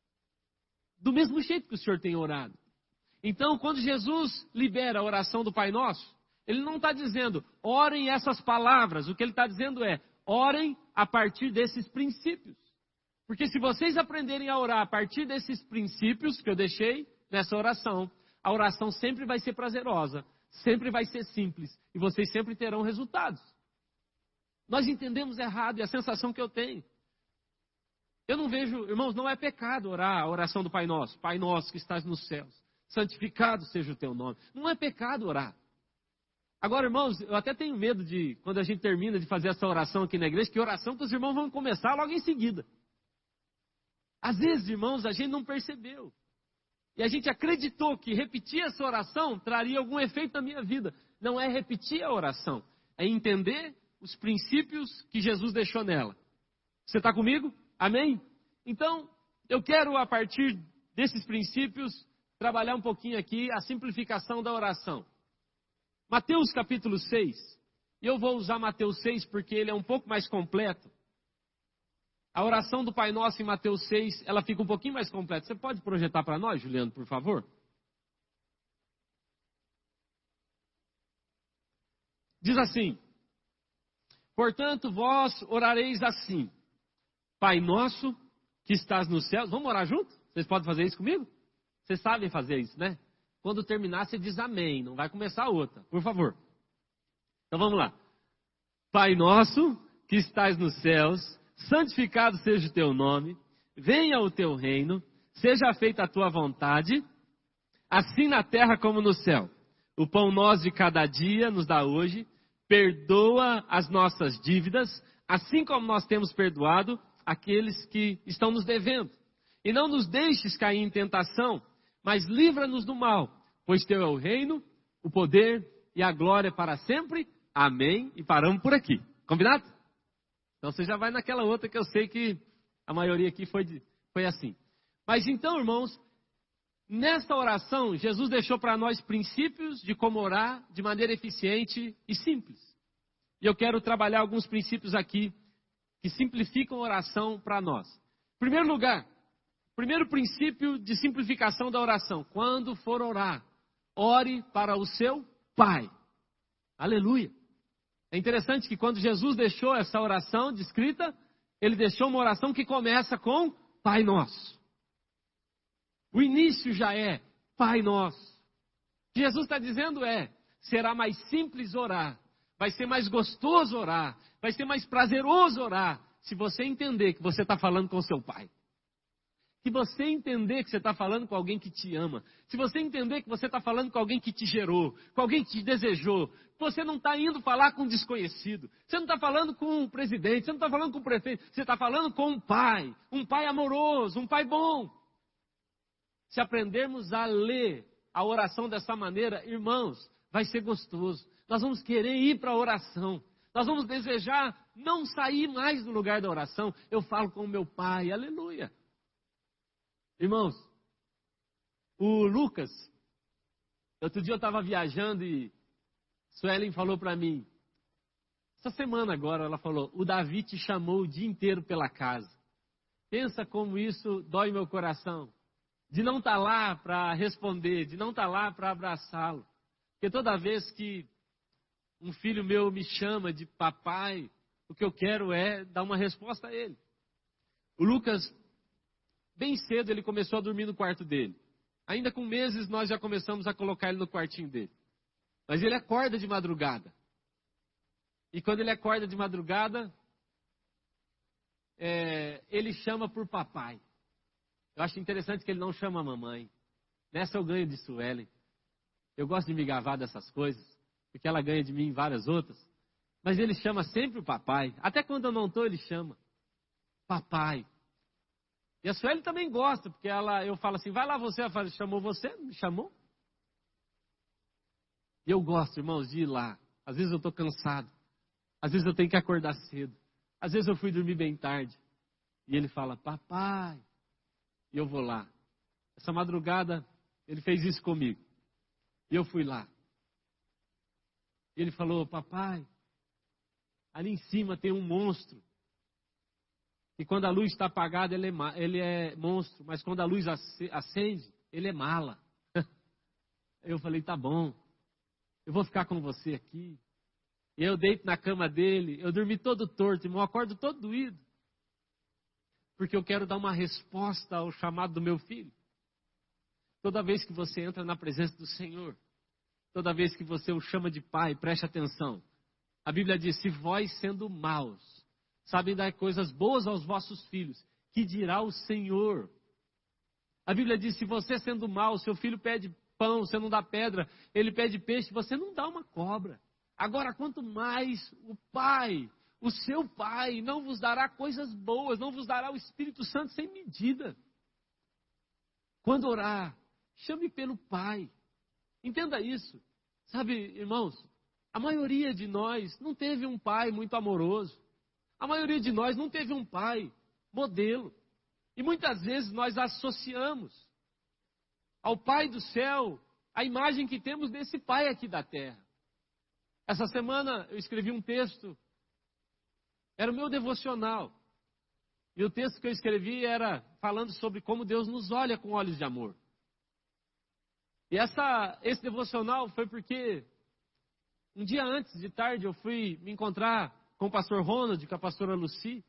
do mesmo jeito que o Senhor tem orado. Então, quando Jesus libera a oração do Pai Nosso, Ele não está dizendo: orem essas palavras. O que Ele está dizendo é: orem a partir desses princípios. Porque se vocês aprenderem a orar a partir desses princípios que eu deixei nessa oração, a oração sempre vai ser prazerosa, sempre vai ser simples, e vocês sempre terão resultados. Nós entendemos errado, e a sensação que eu tenho. Eu não vejo, irmãos, não é pecado orar a oração do Pai Nosso. Pai Nosso que estás nos céus, santificado seja o teu nome. Não é pecado orar. Agora, irmãos, eu até tenho medo de, quando a gente termina de fazer essa oração aqui na igreja, que oração que os irmãos vão começar logo em seguida. Às vezes, irmãos, a gente não percebeu. E a gente acreditou que repetir essa oração traria algum efeito na minha vida. Não é repetir a oração, é entender os princípios que Jesus deixou nela. Você está comigo? Amém? Então, eu quero, a partir desses princípios, trabalhar um pouquinho aqui a simplificação da oração. Mateus capítulo seis. E eu vou usar Mateus seis porque ele é um pouco mais completo. A oração do Pai Nosso em Mateus seis, ela fica um pouquinho mais completa. Você pode projetar para nós, Juliano, por favor? Diz assim: portanto, vós orareis assim: Pai Nosso que estás nos céus. Vamos orar junto? Vocês podem fazer isso comigo? Vocês sabem fazer isso, né? Quando terminar, você diz amém. Não vai começar outra, por favor. Então vamos lá. Pai Nosso que estás nos céus, santificado seja o teu nome, venha o teu reino, seja feita a tua vontade, assim na terra como no céu. O pão nosso de cada dia nos dá hoje, perdoa as nossas dívidas, assim como nós temos perdoado aqueles que estão nos devendo. E não nos deixes cair em tentação, mas livra-nos do mal, pois teu é o reino, o poder e a glória para sempre. Amém. E paramos por aqui. Combinado? Então você já vai naquela outra que eu sei que a maioria aqui foi, de, foi assim. Mas então, irmãos, nesta oração, Jesus deixou para nós princípios de como orar de maneira eficiente e simples. E eu quero trabalhar alguns princípios aqui que simplificam a oração para nós. Em primeiro lugar, primeiro princípio de simplificação da oração: quando for orar, ore para o seu Pai. Aleluia. É interessante que quando Jesus deixou essa oração descrita, ele deixou uma oração que começa com Pai Nosso. O início já é Pai Nosso. O que Jesus está dizendo é: será mais simples orar, vai ser mais gostoso orar, vai ser mais prazeroso orar, se você entender que você está falando com o seu Pai. Se você entender que você está falando com alguém que te ama, se você entender que você está falando com alguém que te gerou, com alguém que te desejou, você não está indo falar com um desconhecido, você não está falando com um presidente, você não está falando com um prefeito, você está falando com um pai, um pai amoroso, um pai bom. Se aprendermos a ler a oração dessa maneira, irmãos, vai ser gostoso. Nós vamos querer ir para a oração. Nós vamos desejar não sair mais do lugar da oração. Eu falo com o meu pai, aleluia. Irmãos, o Lucas, outro dia eu estava viajando e Suelen falou para mim, essa semana agora, ela falou: o Davi te chamou o dia inteiro pela casa. Pensa como isso dói meu coração, de não estar lá para responder, de não estar lá para abraçá-lo. Porque toda vez que um filho meu me chama de papai, o que eu quero é dar uma resposta a ele. O Lucas, bem cedo, ele começou a dormir no quarto dele. Ainda com meses, nós já começamos a colocar ele no quartinho dele. Mas ele acorda de madrugada. E quando ele acorda de madrugada, é, ele chama por papai. Eu acho interessante que ele não chama a mamãe. Nessa eu ganho de Suelen. Eu gosto de me gavar dessas coisas, porque ela ganha de mim várias outras. Mas ele chama sempre o papai. Até quando eu não estou, ele chama. Papai. E a Sueli também gosta, porque ela, eu falo assim: vai lá você. Ela fala: chamou você? Me chamou? E eu gosto, irmãos, de ir lá. Às vezes eu estou cansado. Às vezes eu tenho que acordar cedo. Às vezes eu fui dormir bem tarde. E ele fala: papai. E eu vou lá. Essa madrugada, ele fez isso comigo. E eu fui lá. E ele falou: papai, ali em cima tem um monstro. E quando a luz está apagada, ele é, ele é monstro. Mas quando a luz acende, ele é mala. Eu falei: tá bom. Eu vou ficar com você aqui. E eu deito na cama dele. Eu dormi todo torto, irmão. Eu acordo todo doído. porque eu quero dar uma resposta ao chamado do meu filho. Toda vez que você entra na presença do Senhor, toda vez que você o chama de pai, preste atenção. A Bíblia diz, se vós sendo maus, sabem dar coisas boas aos vossos filhos, que dirá o Senhor? A Bíblia diz, se você sendo mau, seu filho pede pão, você não dá pedra, ele pede peixe, você não dá uma cobra. Agora, quanto mais o Pai, o seu Pai, não vos dará coisas boas, não vos dará o Espírito Santo sem medida. Quando orar, chame pelo Pai. Entenda isso. Sabe, irmãos, a maioria de nós não teve um pai muito amoroso. A maioria de nós não teve um pai modelo. E muitas vezes nós associamos ao Pai do céu a imagem que temos desse Pai aqui da terra. Essa semana eu escrevi um texto, era o meu devocional. E o texto que eu escrevi era falando sobre como Deus nos olha com olhos de amor. E essa, esse devocional foi porque um dia antes de tarde eu fui me encontrar com o pastor Ronald, com a pastora Lucy.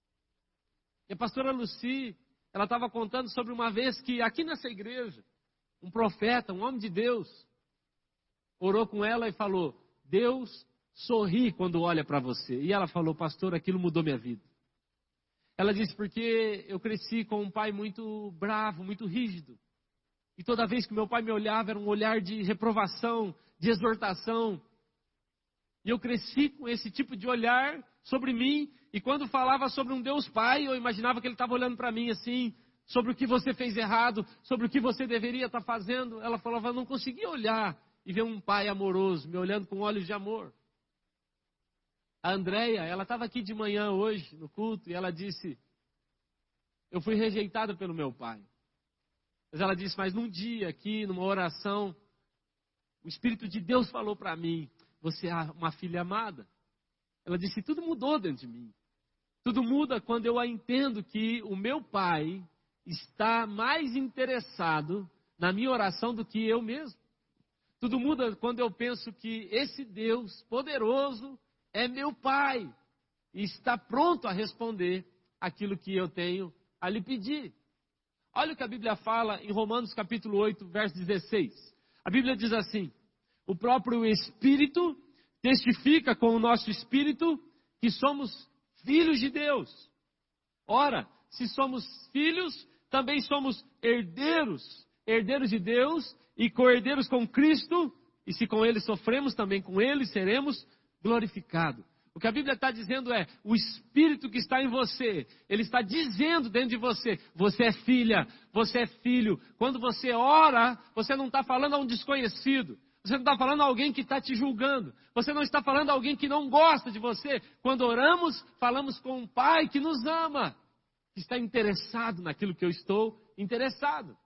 E a pastora Lucy, ela estava contando sobre uma vez que aqui nessa igreja, um profeta, um homem de Deus, orou com ela e falou, Deus sorri quando olha para você. E ela falou, pastor, aquilo mudou minha vida. Ela disse, porque eu cresci com um pai muito bravo, muito rígido. E toda vez que meu pai me olhava, era um olhar de reprovação, de exortação. E eu cresci com esse tipo de olhar sobre mim. E quando falava sobre um Deus Pai, eu imaginava que ele estava olhando para mim assim, sobre o que você fez errado, sobre o que você deveria estar fazendo. Ela falava, eu não conseguia olhar e ver um pai amoroso, me olhando com olhos de amor. A Andréia, ela estava aqui de manhã hoje, no culto, e ela disse, eu fui rejeitada pelo meu pai. Mas ela disse, mas num dia aqui, numa oração, o Espírito de Deus falou para mim, você é uma filha amada. Ela disse, tudo mudou dentro de mim. Tudo muda quando eu entendo que o meu pai está mais interessado na minha oração do que eu mesmo. Tudo muda quando eu penso que esse Deus poderoso é meu pai e está pronto a responder aquilo que eu tenho a lhe pedir. Olha o que a Bíblia fala em Romanos capítulo oito, verso dezesseis. A Bíblia diz assim, o próprio Espírito testifica com o nosso Espírito que somos filhos de Deus. Ora, se somos filhos, também somos herdeiros, herdeiros de Deus e co-herdeiros com Cristo, e se com Ele sofremos, também com Ele seremos glorificados. O que a Bíblia está dizendo é, o Espírito que está em você, Ele está dizendo dentro de você, você é filha, você é filho. Quando você ora, você não está falando a um desconhecido, você não está falando a alguém que está te julgando, você não está falando a alguém que não gosta de você. Quando oramos, falamos com um Pai que nos ama, que está interessado naquilo que eu estou interessado.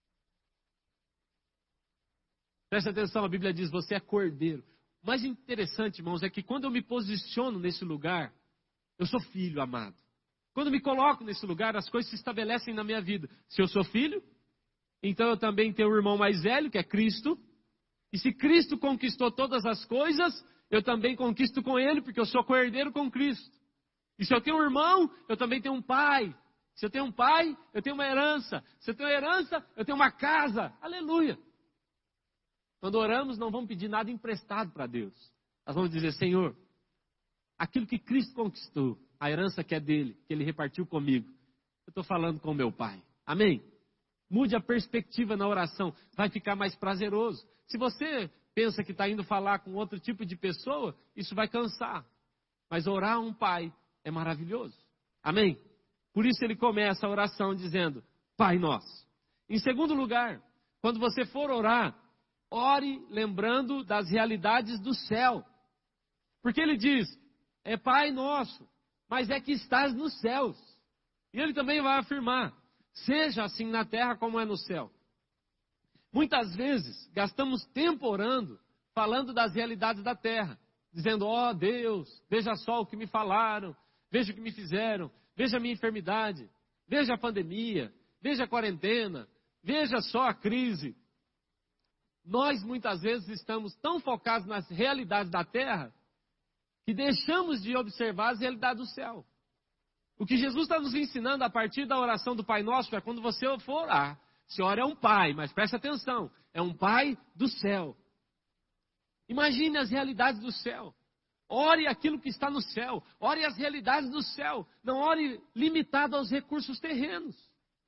Preste atenção, a Bíblia diz, você é cordeiro. O mais interessante, irmãos, é que quando eu me posiciono nesse lugar, eu sou filho amado. Quando eu me coloco nesse lugar, as coisas se estabelecem na minha vida. Se eu sou filho, então eu também tenho um irmão mais velho, que é Cristo. E se Cristo conquistou todas as coisas, eu também conquisto com Ele, porque eu sou co-herdeiro com Cristo. E se eu tenho um irmão, eu também tenho um pai. Se eu tenho um pai, eu tenho uma herança. Se eu tenho herança, eu tenho uma casa. Aleluia! Quando oramos, não vamos pedir nada emprestado para Deus. Nós vamos dizer, Senhor, aquilo que Cristo conquistou, a herança que é dele, que ele repartiu comigo, eu estou falando com o meu Pai. Amém? Mude a perspectiva na oração, vai ficar mais prazeroso. Se você pensa que está indo falar com outro tipo de pessoa, isso vai cansar. Mas orar a um Pai é maravilhoso. Amém? Por isso ele começa a oração dizendo, Pai nosso. Em segundo lugar, quando você for orar, ore lembrando das realidades do céu. Porque ele diz, é Pai nosso, mas é que estás nos céus. E ele também vai afirmar, seja assim na terra como é no céu. Muitas vezes, gastamos tempo orando, falando das realidades da terra. Dizendo, ó oh, Deus, veja só o que me falaram, veja o que me fizeram, veja a minha enfermidade, veja a pandemia, veja a quarentena, veja só a crise. Nós muitas vezes estamos tão focados nas realidades da terra que deixamos de observar as realidades do céu. O que Jesus está nos ensinando a partir da oração do Pai Nosso é quando você for orar. Você ora é um pai, mas preste atenção, é um pai do céu. Imagine as realidades do céu. Ore aquilo que está no céu. Ore as realidades do céu. Não ore limitado aos recursos terrenos.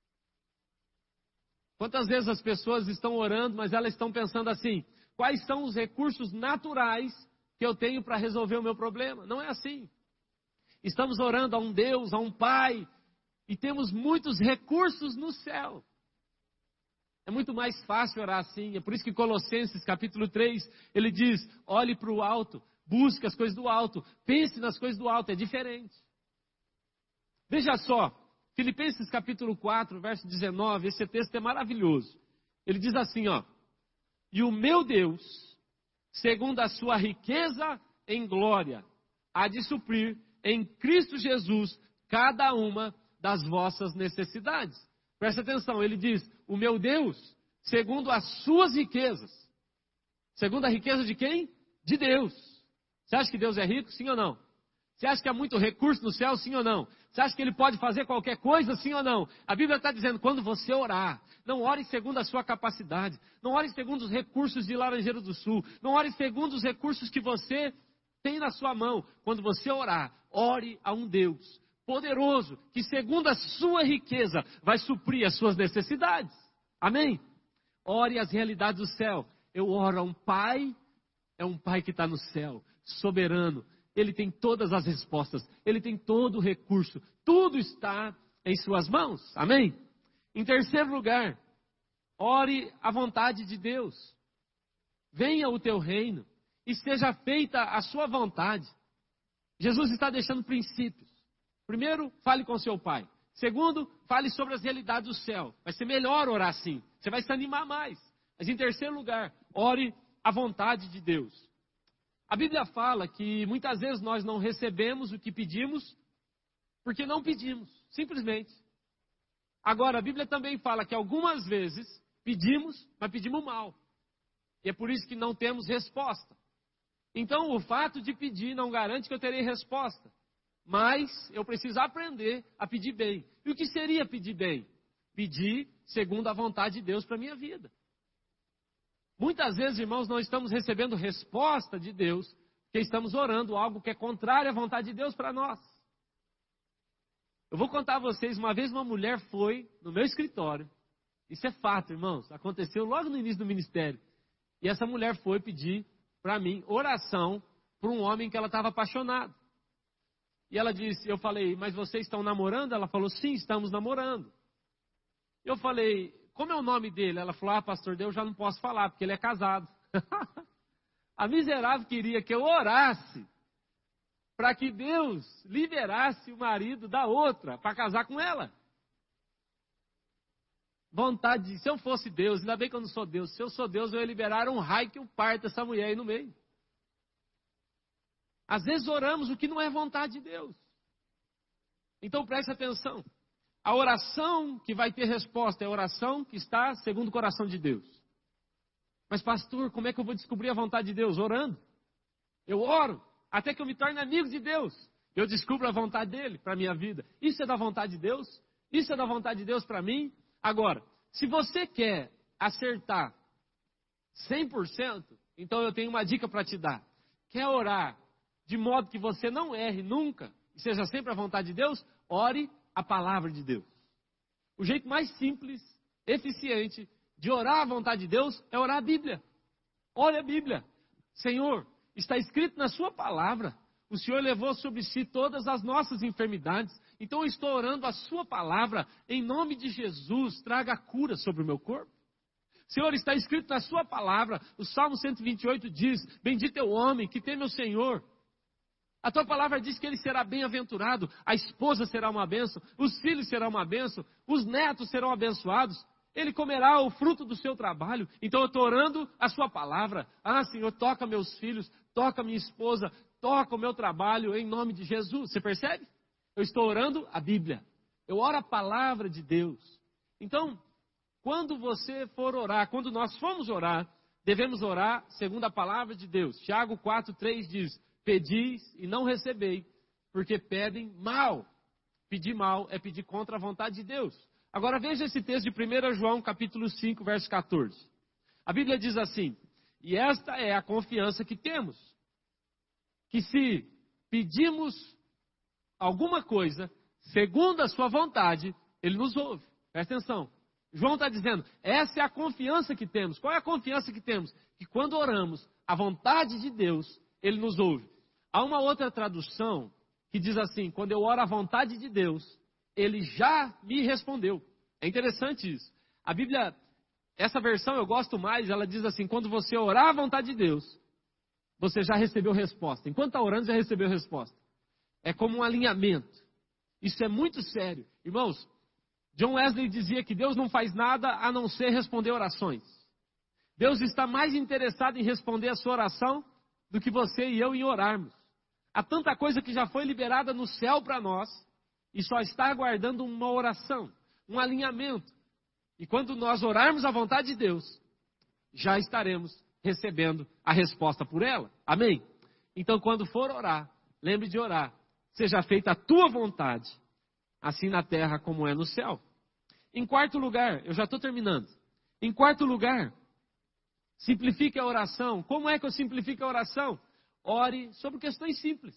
Quantas vezes as pessoas estão orando, mas elas estão pensando assim: quais são os recursos naturais que eu tenho para resolver o meu problema? Não é assim. Estamos orando a um Deus, a um Pai, e temos muitos recursos no céu. É muito mais fácil orar assim. É por isso que Colossenses capítulo três, ele diz: olhe para o alto, busque as coisas do alto, pense nas coisas do alto. É diferente. Veja só, Filipenses capítulo quatro, verso dezenove, esse texto é maravilhoso. Ele diz assim, ó: e o meu Deus, segundo a sua riqueza em glória, há de suprir em Cristo Jesus cada uma das vossas necessidades. Presta atenção, ele diz: o meu Deus, segundo as suas riquezas. Segundo a riqueza de quem? De Deus. Você acha que Deus é rico? Sim ou não? Você acha que há muito recurso no céu? Sim ou não? Você acha que Ele pode fazer qualquer coisa? Sim ou não? A Bíblia está dizendo, quando você orar, não ore segundo a sua capacidade, não ore segundo os recursos de Laranjeiro do Sul, não ore segundo os recursos que você tem na sua mão. Quando você orar, ore a um Deus poderoso, que segundo a sua riqueza, vai suprir as suas necessidades. Amém? Ore as realidades do céu. Eu oro a um Pai, é um Pai que está no céu, soberano. Ele tem todas as respostas, Ele tem todo o recurso, tudo está em suas mãos. Amém? Em terceiro lugar, ore a vontade de Deus. Venha o teu reino e seja feita a sua vontade. Jesus está deixando princípios. Primeiro, fale com seu pai. Segundo, fale sobre as realidades do céu. Vai ser melhor orar assim. Você vai se animar mais. Mas em terceiro lugar, ore a vontade de Deus. A Bíblia fala que muitas vezes nós não recebemos o que pedimos porque não pedimos, simplesmente. Agora, a Bíblia também fala que algumas vezes pedimos, mas pedimos mal. E é por isso que não temos resposta. Então, o fato de pedir não garante que eu terei resposta. Mas eu preciso aprender a pedir bem. E o que seria pedir bem? Pedir segundo a vontade de Deus para a minha vida. Muitas vezes, irmãos, não estamos recebendo resposta de Deus, porque estamos orando algo que é contrário à vontade de Deus para nós. Eu vou contar a vocês, uma vez uma mulher foi no meu escritório. Isso é fato, irmãos. Aconteceu logo no início do ministério. E essa mulher foi pedir para mim oração por um homem que ela estava apaixonado. E ela disse, eu falei, mas vocês estão namorando? Ela falou, sim, estamos namorando. Eu falei, como é o nome dele? Ela falou, ah, pastor, eu já não posso falar, porque ele é casado. A miserável queria que eu orasse para que Deus liberasse o marido da outra para casar com ela. Vontade de, se eu fosse Deus, ainda bem que eu não sou Deus, se eu sou Deus, eu ia liberar um raio que eu parta essa mulher aí no meio. Às vezes oramos o que não é vontade de Deus. Então preste atenção. A oração que vai ter resposta é a oração que está segundo o coração de Deus. Mas pastor, como é que eu vou descobrir a vontade de Deus? Orando. Eu oro até que eu me torne amigo de Deus. Eu descubro a vontade dele para a minha vida. Isso é da vontade de Deus? Isso é da vontade de Deus para mim? Agora, se você quer acertar cem por cento, então eu tenho uma dica para te dar. Quer orar de modo que você não erre nunca, e seja sempre a vontade de Deus? Ore a palavra de Deus. O jeito mais simples, eficiente, de orar a vontade de Deus é orar a Bíblia. Ore a Bíblia. Senhor, está escrito na sua palavra, o Senhor levou sobre si todas as nossas enfermidades, então eu estou orando a sua palavra, em nome de Jesus, traga a cura sobre o meu corpo. Senhor, está escrito na sua palavra, o Salmo cento e vinte e oito diz, bendito é o homem que teme o Senhor. A tua palavra diz que ele será bem-aventurado, a esposa será uma bênção, os filhos serão uma bênção, os netos serão abençoados, ele comerá o fruto do seu trabalho. Então eu estou orando a sua palavra. Ah, Senhor, toca meus filhos, toca minha esposa, toca o meu trabalho em nome de Jesus. Você percebe? Eu estou orando a Bíblia. Eu oro a palavra de Deus. Então, quando você for orar, quando nós formos orar, devemos orar segundo a palavra de Deus. Tiago quatro, três diz, pedis e não recebei, porque pedem mal, Pedir mal é pedir contra a vontade de Deus. Agora veja esse texto de primeiro João, capítulo cinco, verso quatorze. A Bíblia diz assim: e esta é a confiança que temos, que se pedimos alguma coisa, segundo a sua vontade, Ele nos ouve. Presta atenção. João está dizendo, essa é a confiança que temos. Qual é a confiança que temos? Que quando oramos a vontade de Deus, Ele nos ouve. Há uma outra tradução que diz assim, quando eu oro a vontade de Deus, Ele já me respondeu. É interessante isso. A Bíblia, essa versão eu gosto mais, ela diz assim, quando você orar a vontade de Deus, você já recebeu resposta. Enquanto está orando, já recebeu resposta. É como um alinhamento. Isso é muito sério. Irmãos, John Wesley dizia que Deus não faz nada a não ser responder orações. Deus está mais interessado em responder a sua oração do que você e eu em orarmos. Há tanta coisa que já foi liberada no céu para nós e só está aguardando uma oração, um alinhamento. E quando nós orarmos a vontade de Deus, já estaremos recebendo a resposta por ela. Amém? Então, quando for orar, lembre de orar. Seja feita a tua vontade, assim na terra como é no céu. Em quarto lugar, eu já estou terminando. Em quarto lugar, simplifique a oração. Como é que eu simplifico a oração? Ore sobre questões simples.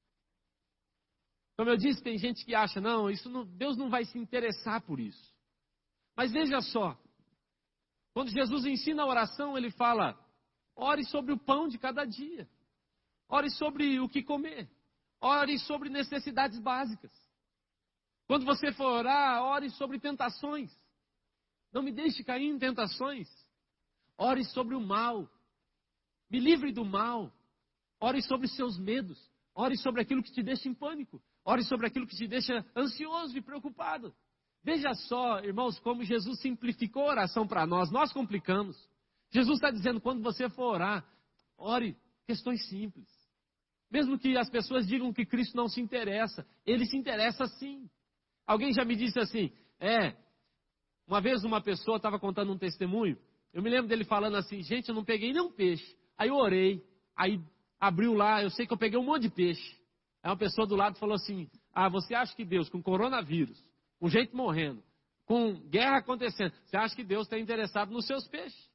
Como eu disse, tem gente que acha, não, isso não, Deus não vai se interessar por isso. Mas veja só, quando Jesus ensina a oração, Ele fala, ore sobre o pão de cada dia. Ore sobre o que comer. Ore sobre necessidades básicas. Quando você for orar, ore sobre tentações. Não me deixe cair em tentações. Ore sobre o mal. Me livre do mal. Ore sobre seus medos. Ore sobre aquilo que te deixa em pânico. Ore sobre aquilo que te deixa ansioso e preocupado. Veja só, irmãos, como Jesus simplificou a oração para nós. Nós complicamos. Jesus está dizendo, quando você for orar, ore questões simples. Mesmo que as pessoas digam que Cristo não se interessa, Ele se interessa sim. Alguém já me disse assim, é, uma vez uma pessoa estava contando um testemunho, eu me lembro dele falando assim, gente, eu não peguei nenhum peixe. Aí eu orei, aí abriu lá, eu sei que eu peguei um monte de peixe. Aí uma pessoa do lado falou assim, ah, você acha que Deus, com coronavírus, com gente morrendo, com guerra acontecendo, você acha que Deus está interessado nos seus peixes?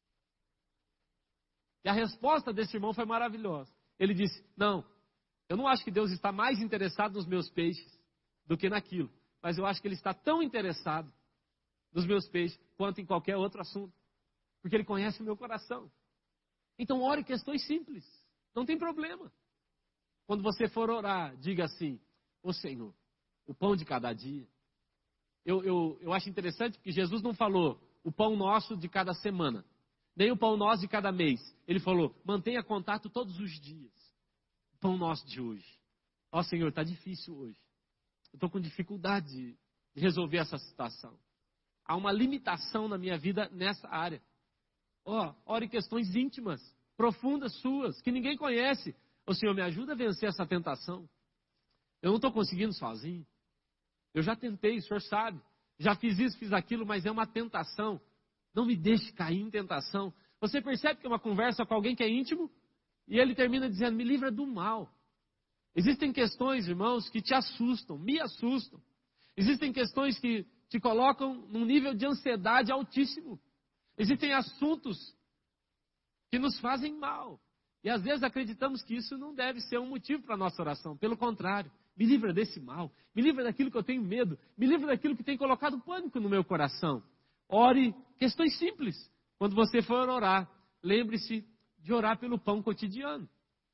E a resposta desse irmão foi maravilhosa. Ele disse, não, eu não acho que Deus está mais interessado nos meus peixes do que naquilo. Mas eu acho que Ele está tão interessado nos meus peixes quanto em qualquer outro assunto. Porque Ele conhece o meu coração. Então ore questões simples. Não tem problema. Quando você for orar, diga assim, ô Senhor, o pão de cada dia. Eu, eu, eu acho interessante porque Jesus não falou o pão nosso de cada semana. Nem o pão nosso de cada mês. Ele falou, mantenha contato todos os dias. O pão nosso de hoje. Ó Senhor, está difícil hoje. Eu estou com dificuldade de resolver essa situação. Há uma limitação na minha vida nessa área. Ó, ore questões íntimas, profundas suas, que ninguém conhece. Ô Senhor, me ajuda a vencer essa tentação. Eu não estou conseguindo sozinho. Eu já tentei, o Senhor sabe. Já fiz isso, fiz aquilo, mas é uma tentação. Não me deixe cair em tentação. Você percebe que é uma conversa com alguém que é íntimo? E ele termina dizendo, me livra do mal. Existem questões, irmãos, que te assustam, me assustam. Existem questões que te colocam num nível de ansiedade altíssimo. Existem assuntos que nos fazem mal. E às vezes acreditamos que isso não deve ser um motivo para a nossa oração. Pelo contrário, me livra desse mal. Me livra daquilo que eu tenho medo. Me livra daquilo que tem colocado pânico no meu coração. Ore questões simples. Quando você for orar, lembre-se de orar pelo pão cotidiano.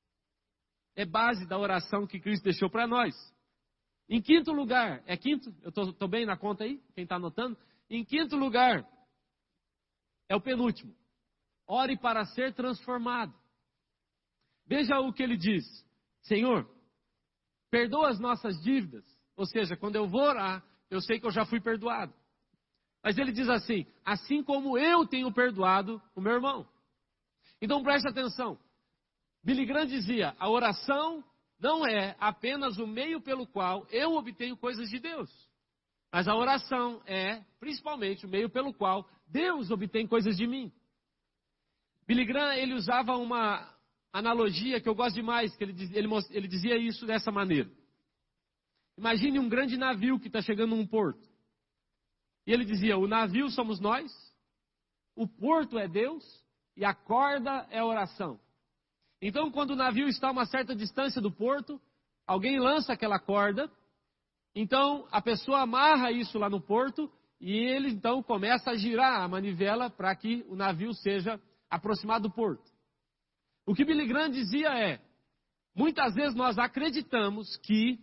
É base da oração que Cristo deixou para nós. Em quinto lugar, é quinto? Eu estou bem na conta aí? Quem está anotando? Em quinto lugar, é o penúltimo. Ore para ser transformado. Veja o que ele diz. Senhor, perdoa as nossas dívidas. Ou seja, quando eu vou orar, eu sei que eu já fui perdoado. Mas ele diz assim, assim como eu tenho perdoado o meu irmão. Então preste atenção. Billy Graham dizia, a oração não é apenas o meio pelo qual eu obtenho coisas de Deus. Mas a oração é, principalmente, o meio pelo qual Deus obtém coisas de mim. Billy Graham, ele usava uma analogia que eu gosto demais, que ele, diz, ele, ele dizia isso dessa maneira. Imagine um grande navio que está chegando num porto. E ele dizia, o navio somos nós, o porto é Deus e a corda é a oração. Então, quando o navio está a uma certa distância do porto, alguém lança aquela corda, então a pessoa amarra isso lá no porto e ele então começa a girar a manivela para que o navio seja aproximado do porto. O que Billy Graham dizia é, muitas vezes nós acreditamos que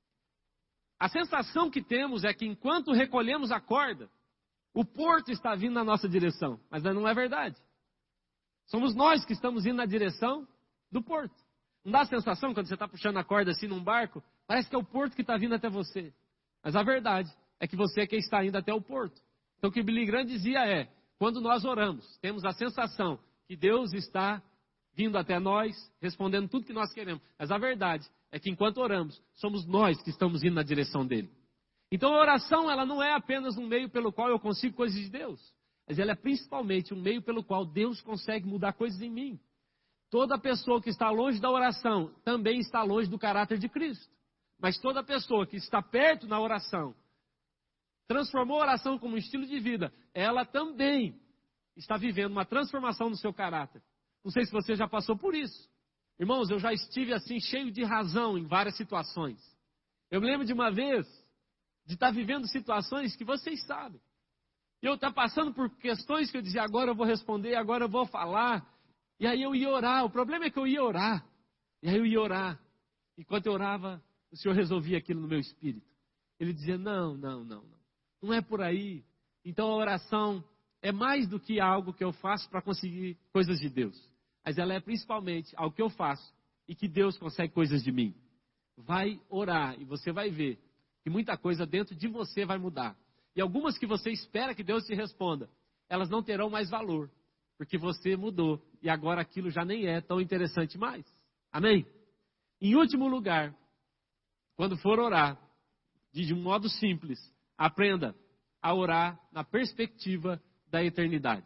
a sensação que temos é que enquanto recolhemos a corda, o porto está vindo na nossa direção, mas não é verdade. Somos nós que estamos indo na direção do porto. Não dá a sensação, quando você está puxando a corda assim num barco, parece que é o porto que está vindo até você. Mas a verdade é que você é quem está indo até o porto. Então o que Billy Graham dizia é, quando nós oramos, temos a sensação que Deus está vindo até nós, respondendo tudo que nós queremos. Mas a verdade é que enquanto oramos, somos nós que estamos indo na direção dele. Então a oração, ela não é apenas um meio pelo qual eu consigo coisas de Deus, mas ela é principalmente um meio pelo qual Deus consegue mudar coisas em mim. Toda pessoa que está longe da oração também está longe do caráter de Cristo. Mas toda pessoa que está perto na oração, transformou a oração como um estilo de vida, ela também está vivendo uma transformação no seu caráter. Não sei se você já passou por isso. Irmãos, eu já estive assim, cheio de razão em várias situações. Eu me lembro de uma vez, de estar vivendo situações que vocês sabem. E eu estar passando por questões que eu dizia, agora eu vou responder, agora eu vou falar. E aí eu ia orar. O problema é que eu ia orar. E aí eu ia orar. Enquanto eu orava, o Senhor resolvia aquilo no meu espírito. Ele dizia, não, não, não, não. Não é por aí. Então a oração é mais do que algo que eu faço para conseguir coisas de Deus. Mas ela é principalmente algo que eu faço e que Deus consegue coisas de mim. Vai orar e você vai ver que muita coisa dentro de você vai mudar. E algumas que você espera que Deus te responda, elas não terão mais valor. Porque você mudou e agora aquilo já nem é tão interessante mais. Amém? Em último lugar, quando for orar, de um modo simples, aprenda a orar na perspectiva da eternidade.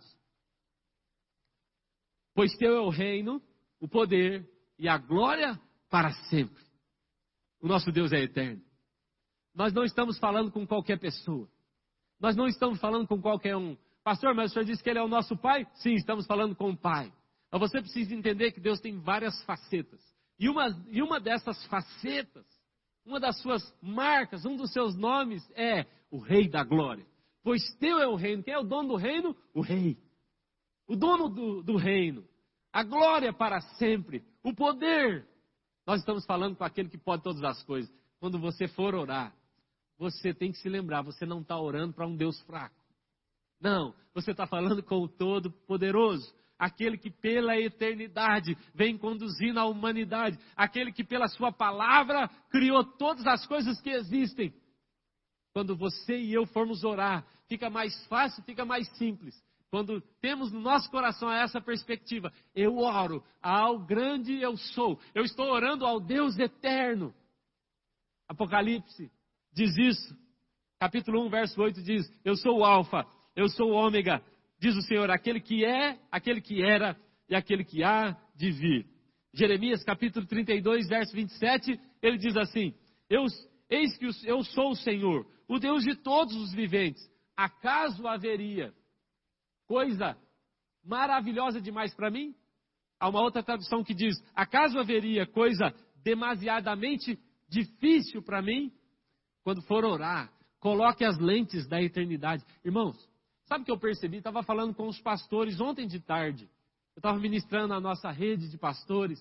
Pois teu é o reino, o poder e a glória para sempre. O nosso Deus é eterno. Nós não estamos falando com qualquer pessoa. Nós não estamos falando com qualquer um. Pastor, mas o senhor disse que ele é o nosso Pai? Sim, estamos falando com o Pai. Mas você precisa entender que Deus tem várias facetas. E uma, e uma dessas facetas, uma das suas marcas, um dos seus nomes é o Rei da Glória. Pois teu é o reino. Quem é o dono do reino? O Rei. O dono do, do reino. A glória para sempre. O poder. Nós estamos falando com aquele que pode todas as coisas. Quando você for orar, você tem que se lembrar, você não está orando para um Deus fraco. Não, você está falando com o Todo-Poderoso. Aquele que pela eternidade vem conduzindo a humanidade. Aquele que pela sua palavra criou todas as coisas que existem. Quando você e eu formos orar, fica mais fácil, fica mais simples. Quando temos no nosso coração essa perspectiva, eu oro ao grande eu sou. Eu estou orando ao Deus eterno. Apocalipse diz isso. Capítulo um, verso oito diz, eu sou o Alfa, eu sou o Ômega. Diz o Senhor, aquele que é, aquele que era e aquele que há de vir. Jeremias capítulo trinta e dois, verso vinte e sete, ele diz assim, eu, eis que eu sou o Senhor, o Deus de todos os viventes. Acaso haveria coisa maravilhosa demais para mim? Há uma outra tradução que diz, acaso haveria coisa demasiadamente difícil para mim? Quando for orar, coloque as lentes da eternidade. Irmãos, sabe o que eu percebi? Estava falando com os pastores ontem de tarde. Eu estava ministrando a nossa rede de pastores.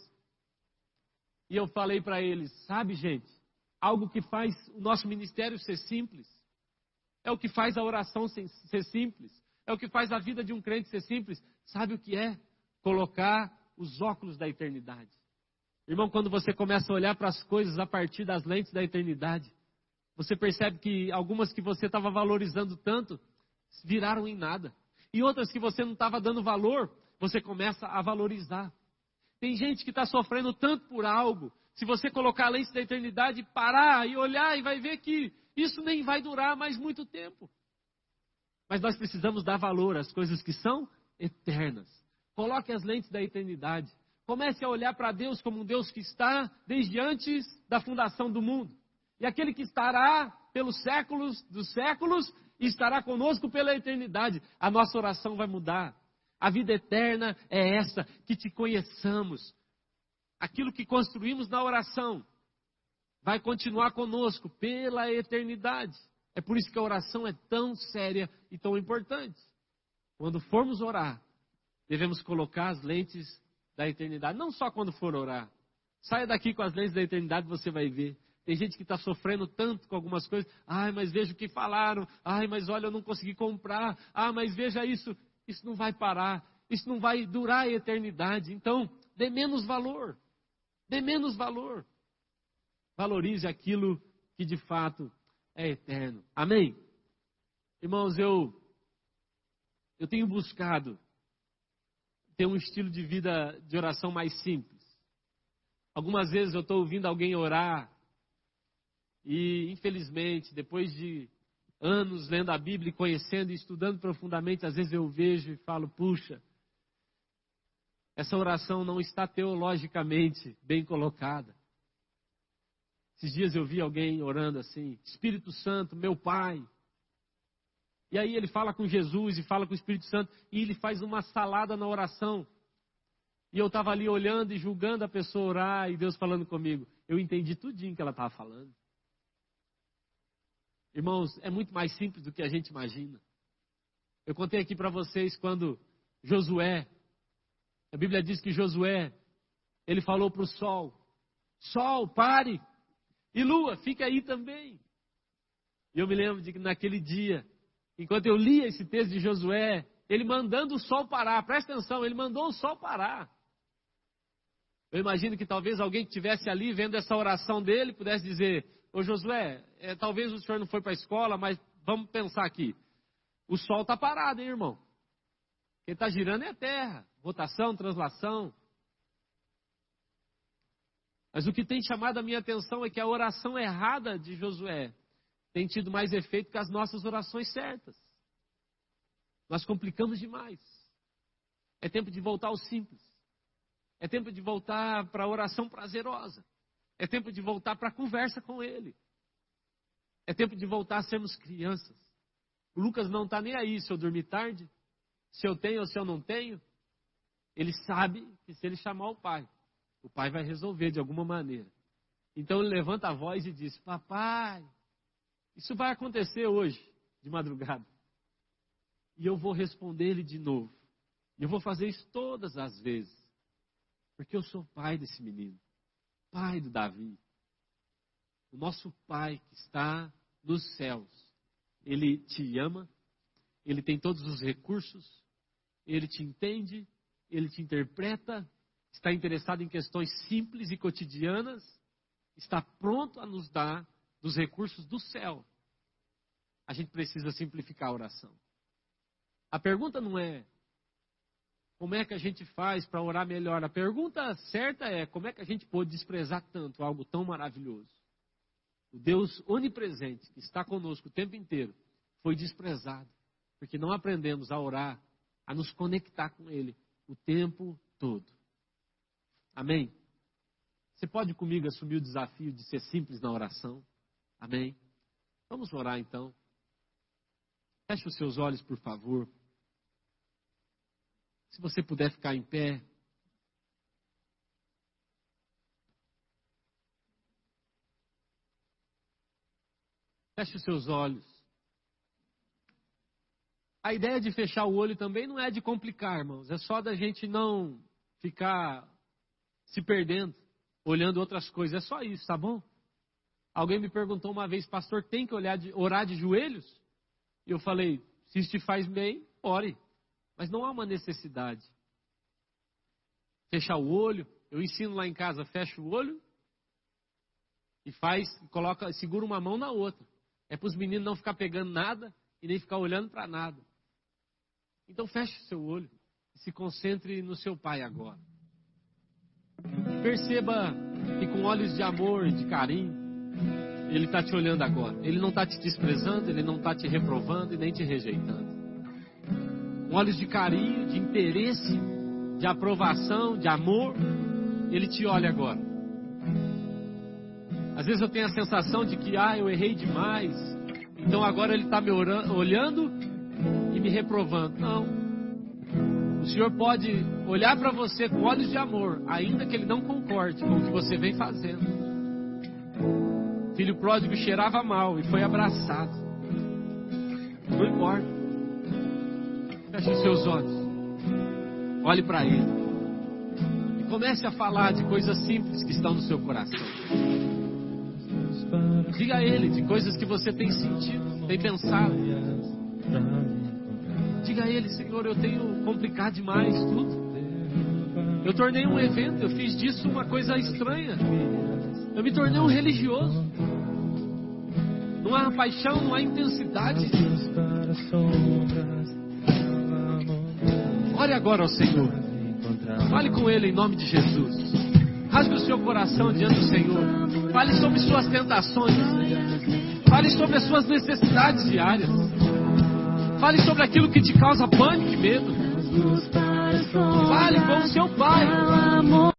E eu falei para eles, sabe gente, algo que faz o nosso ministério ser simples. É o que faz a oração ser simples. É o que faz a vida de um crente ser simples. Sabe o que é? Colocar os óculos da eternidade. Irmão, quando você começa a olhar para as coisas a partir das lentes da eternidade, você percebe que algumas que você estava valorizando tanto, viraram em nada. E outras que você não estava dando valor, você começa a valorizar. Tem gente que está sofrendo tanto por algo. Se você colocar a lente da eternidade, parar e olhar e vai ver que isso nem vai durar mais muito tempo. Mas nós precisamos dar valor às coisas que são eternas. Coloque as lentes da eternidade. Comece a olhar para Deus como um Deus que está desde antes da fundação do mundo. E aquele que estará pelos séculos dos séculos e estará conosco pela eternidade. A nossa oração vai mudar. A vida eterna é essa, que te conheçamos. Aquilo que construímos na oração vai continuar conosco pela eternidade. É por isso que a oração é tão séria e tão importante. Quando formos orar, devemos colocar as lentes da eternidade. Não só quando for orar. Saia daqui com as lentes da eternidade, você vai ver. Tem gente que está sofrendo tanto com algumas coisas. Ai, mas veja o que falaram. Ai, mas olha, eu não consegui comprar. Ah, mas veja isso. Isso não vai parar. Isso não vai durar a eternidade. Então, dê menos valor. Dê menos valor. Valorize aquilo que de fato é eterno. Amém? Irmãos, eu, eu tenho buscado ter um estilo de vida de oração mais simples. Algumas vezes eu estou ouvindo alguém orar e, infelizmente, depois de anos lendo a Bíblia e conhecendo e estudando profundamente, às vezes eu vejo e falo, puxa, essa oração não está teologicamente bem colocada. Esses dias eu vi alguém orando assim, Espírito Santo, meu Pai. E aí ele fala com Jesus e fala com o Espírito Santo e ele faz uma salada na oração. E eu estava ali olhando e julgando a pessoa orar e Deus falando comigo. Eu entendi tudinho que ela estava falando. Irmãos, é muito mais simples do que a gente imagina. Eu contei aqui para vocês quando Josué, a Bíblia diz que Josué, ele falou para o sol, sol, pare, e lua, fica aí também. E eu me lembro de que naquele dia, enquanto eu lia esse texto de Josué, ele mandando o sol parar, presta atenção, ele mandou o sol parar. Eu imagino que talvez alguém que estivesse ali vendo essa oração dele pudesse dizer, ô Josué, é, talvez o senhor não foi para a escola, mas vamos pensar aqui. O sol está parado, hein, irmão? Quem está girando é a terra. Rotação, translação. Mas o que tem chamado a minha atenção é que a oração errada de Josué tem tido mais efeito que as nossas orações certas. Nós complicamos demais. É tempo de voltar ao simples. É tempo de voltar para a oração prazerosa. É tempo de voltar para a conversa com Ele. É tempo de voltar a sermos crianças. O Lucas não está nem aí se eu dormir tarde, se eu tenho ou se eu não tenho. Ele sabe que se ele chamar o pai, o pai vai resolver de alguma maneira. Então ele levanta a voz e diz, papai, isso vai acontecer hoje, de madrugada. E eu vou responder ele de novo. E eu vou fazer isso todas as vezes. Porque eu sou pai desse menino. Pai do Davi. O nosso pai que está nos céus. Ele te ama. Ele tem todos os recursos. Ele te entende. Ele te interpreta. Está interessado em questões simples e cotidianas. Está pronto a nos dar dos recursos do céu. A gente precisa simplificar a oração. A pergunta não é como é que a gente faz para orar melhor. A pergunta certa é como é que a gente pode desprezar tanto algo tão maravilhoso. O Deus onipresente que está conosco o tempo inteiro foi desprezado. Porque não aprendemos a orar, a nos conectar com Ele o tempo todo. Amém? Você pode comigo assumir o desafio de ser simples na oração? Amém? Vamos orar então. Feche os seus olhos, por favor. Se você puder ficar em pé. Feche os seus olhos. A ideia de fechar o olho também não é de complicar, irmãos. É só da gente não ficar se perdendo, olhando outras coisas. É só isso, tá bom? Alguém me perguntou uma vez, pastor, tem que olhar de, orar de joelhos? E eu falei, se isso te faz bem, ore. Mas não há uma necessidade. Fechar o olho, eu ensino lá em casa, fecha o olho e faz, coloca, segura uma mão na outra. É para os meninos não ficar pegando nada e nem ficar olhando para nada. Então feche o seu olho e se concentre no seu pai agora. Perceba que com olhos de amor e de carinho, Ele está te olhando agora. Ele não está te desprezando, Ele não está te reprovando e nem te rejeitando. Com olhos de carinho, de interesse, de aprovação, de amor, Ele te olha agora. Às vezes eu tenho a sensação de que, ah, eu errei demais, então agora Ele está me olhando e me reprovando. Não. O Senhor pode olhar para você com olhos de amor, ainda que Ele não concorde com o que você vem fazendo. O filho pródigo cheirava mal e foi abraçado. Não importa. Feche os seus olhos. Olhe para Ele. E comece a falar de coisas simples que estão no seu coração. Diga a Ele de coisas que você tem sentido, tem pensado. Diga a Ele: Senhor, eu tenho complicado demais tudo. Eu tornei um evento, eu fiz disso uma coisa estranha. Eu me tornei um religioso. Não há paixão, não há intensidade. Ore agora ao Senhor. Fale com Ele em nome de Jesus. Rasgue o seu coração diante do Senhor. Fale sobre suas tentações. Fale sobre as suas necessidades diárias. Fale sobre aquilo que te causa pânico e medo. Fale com o seu Pai.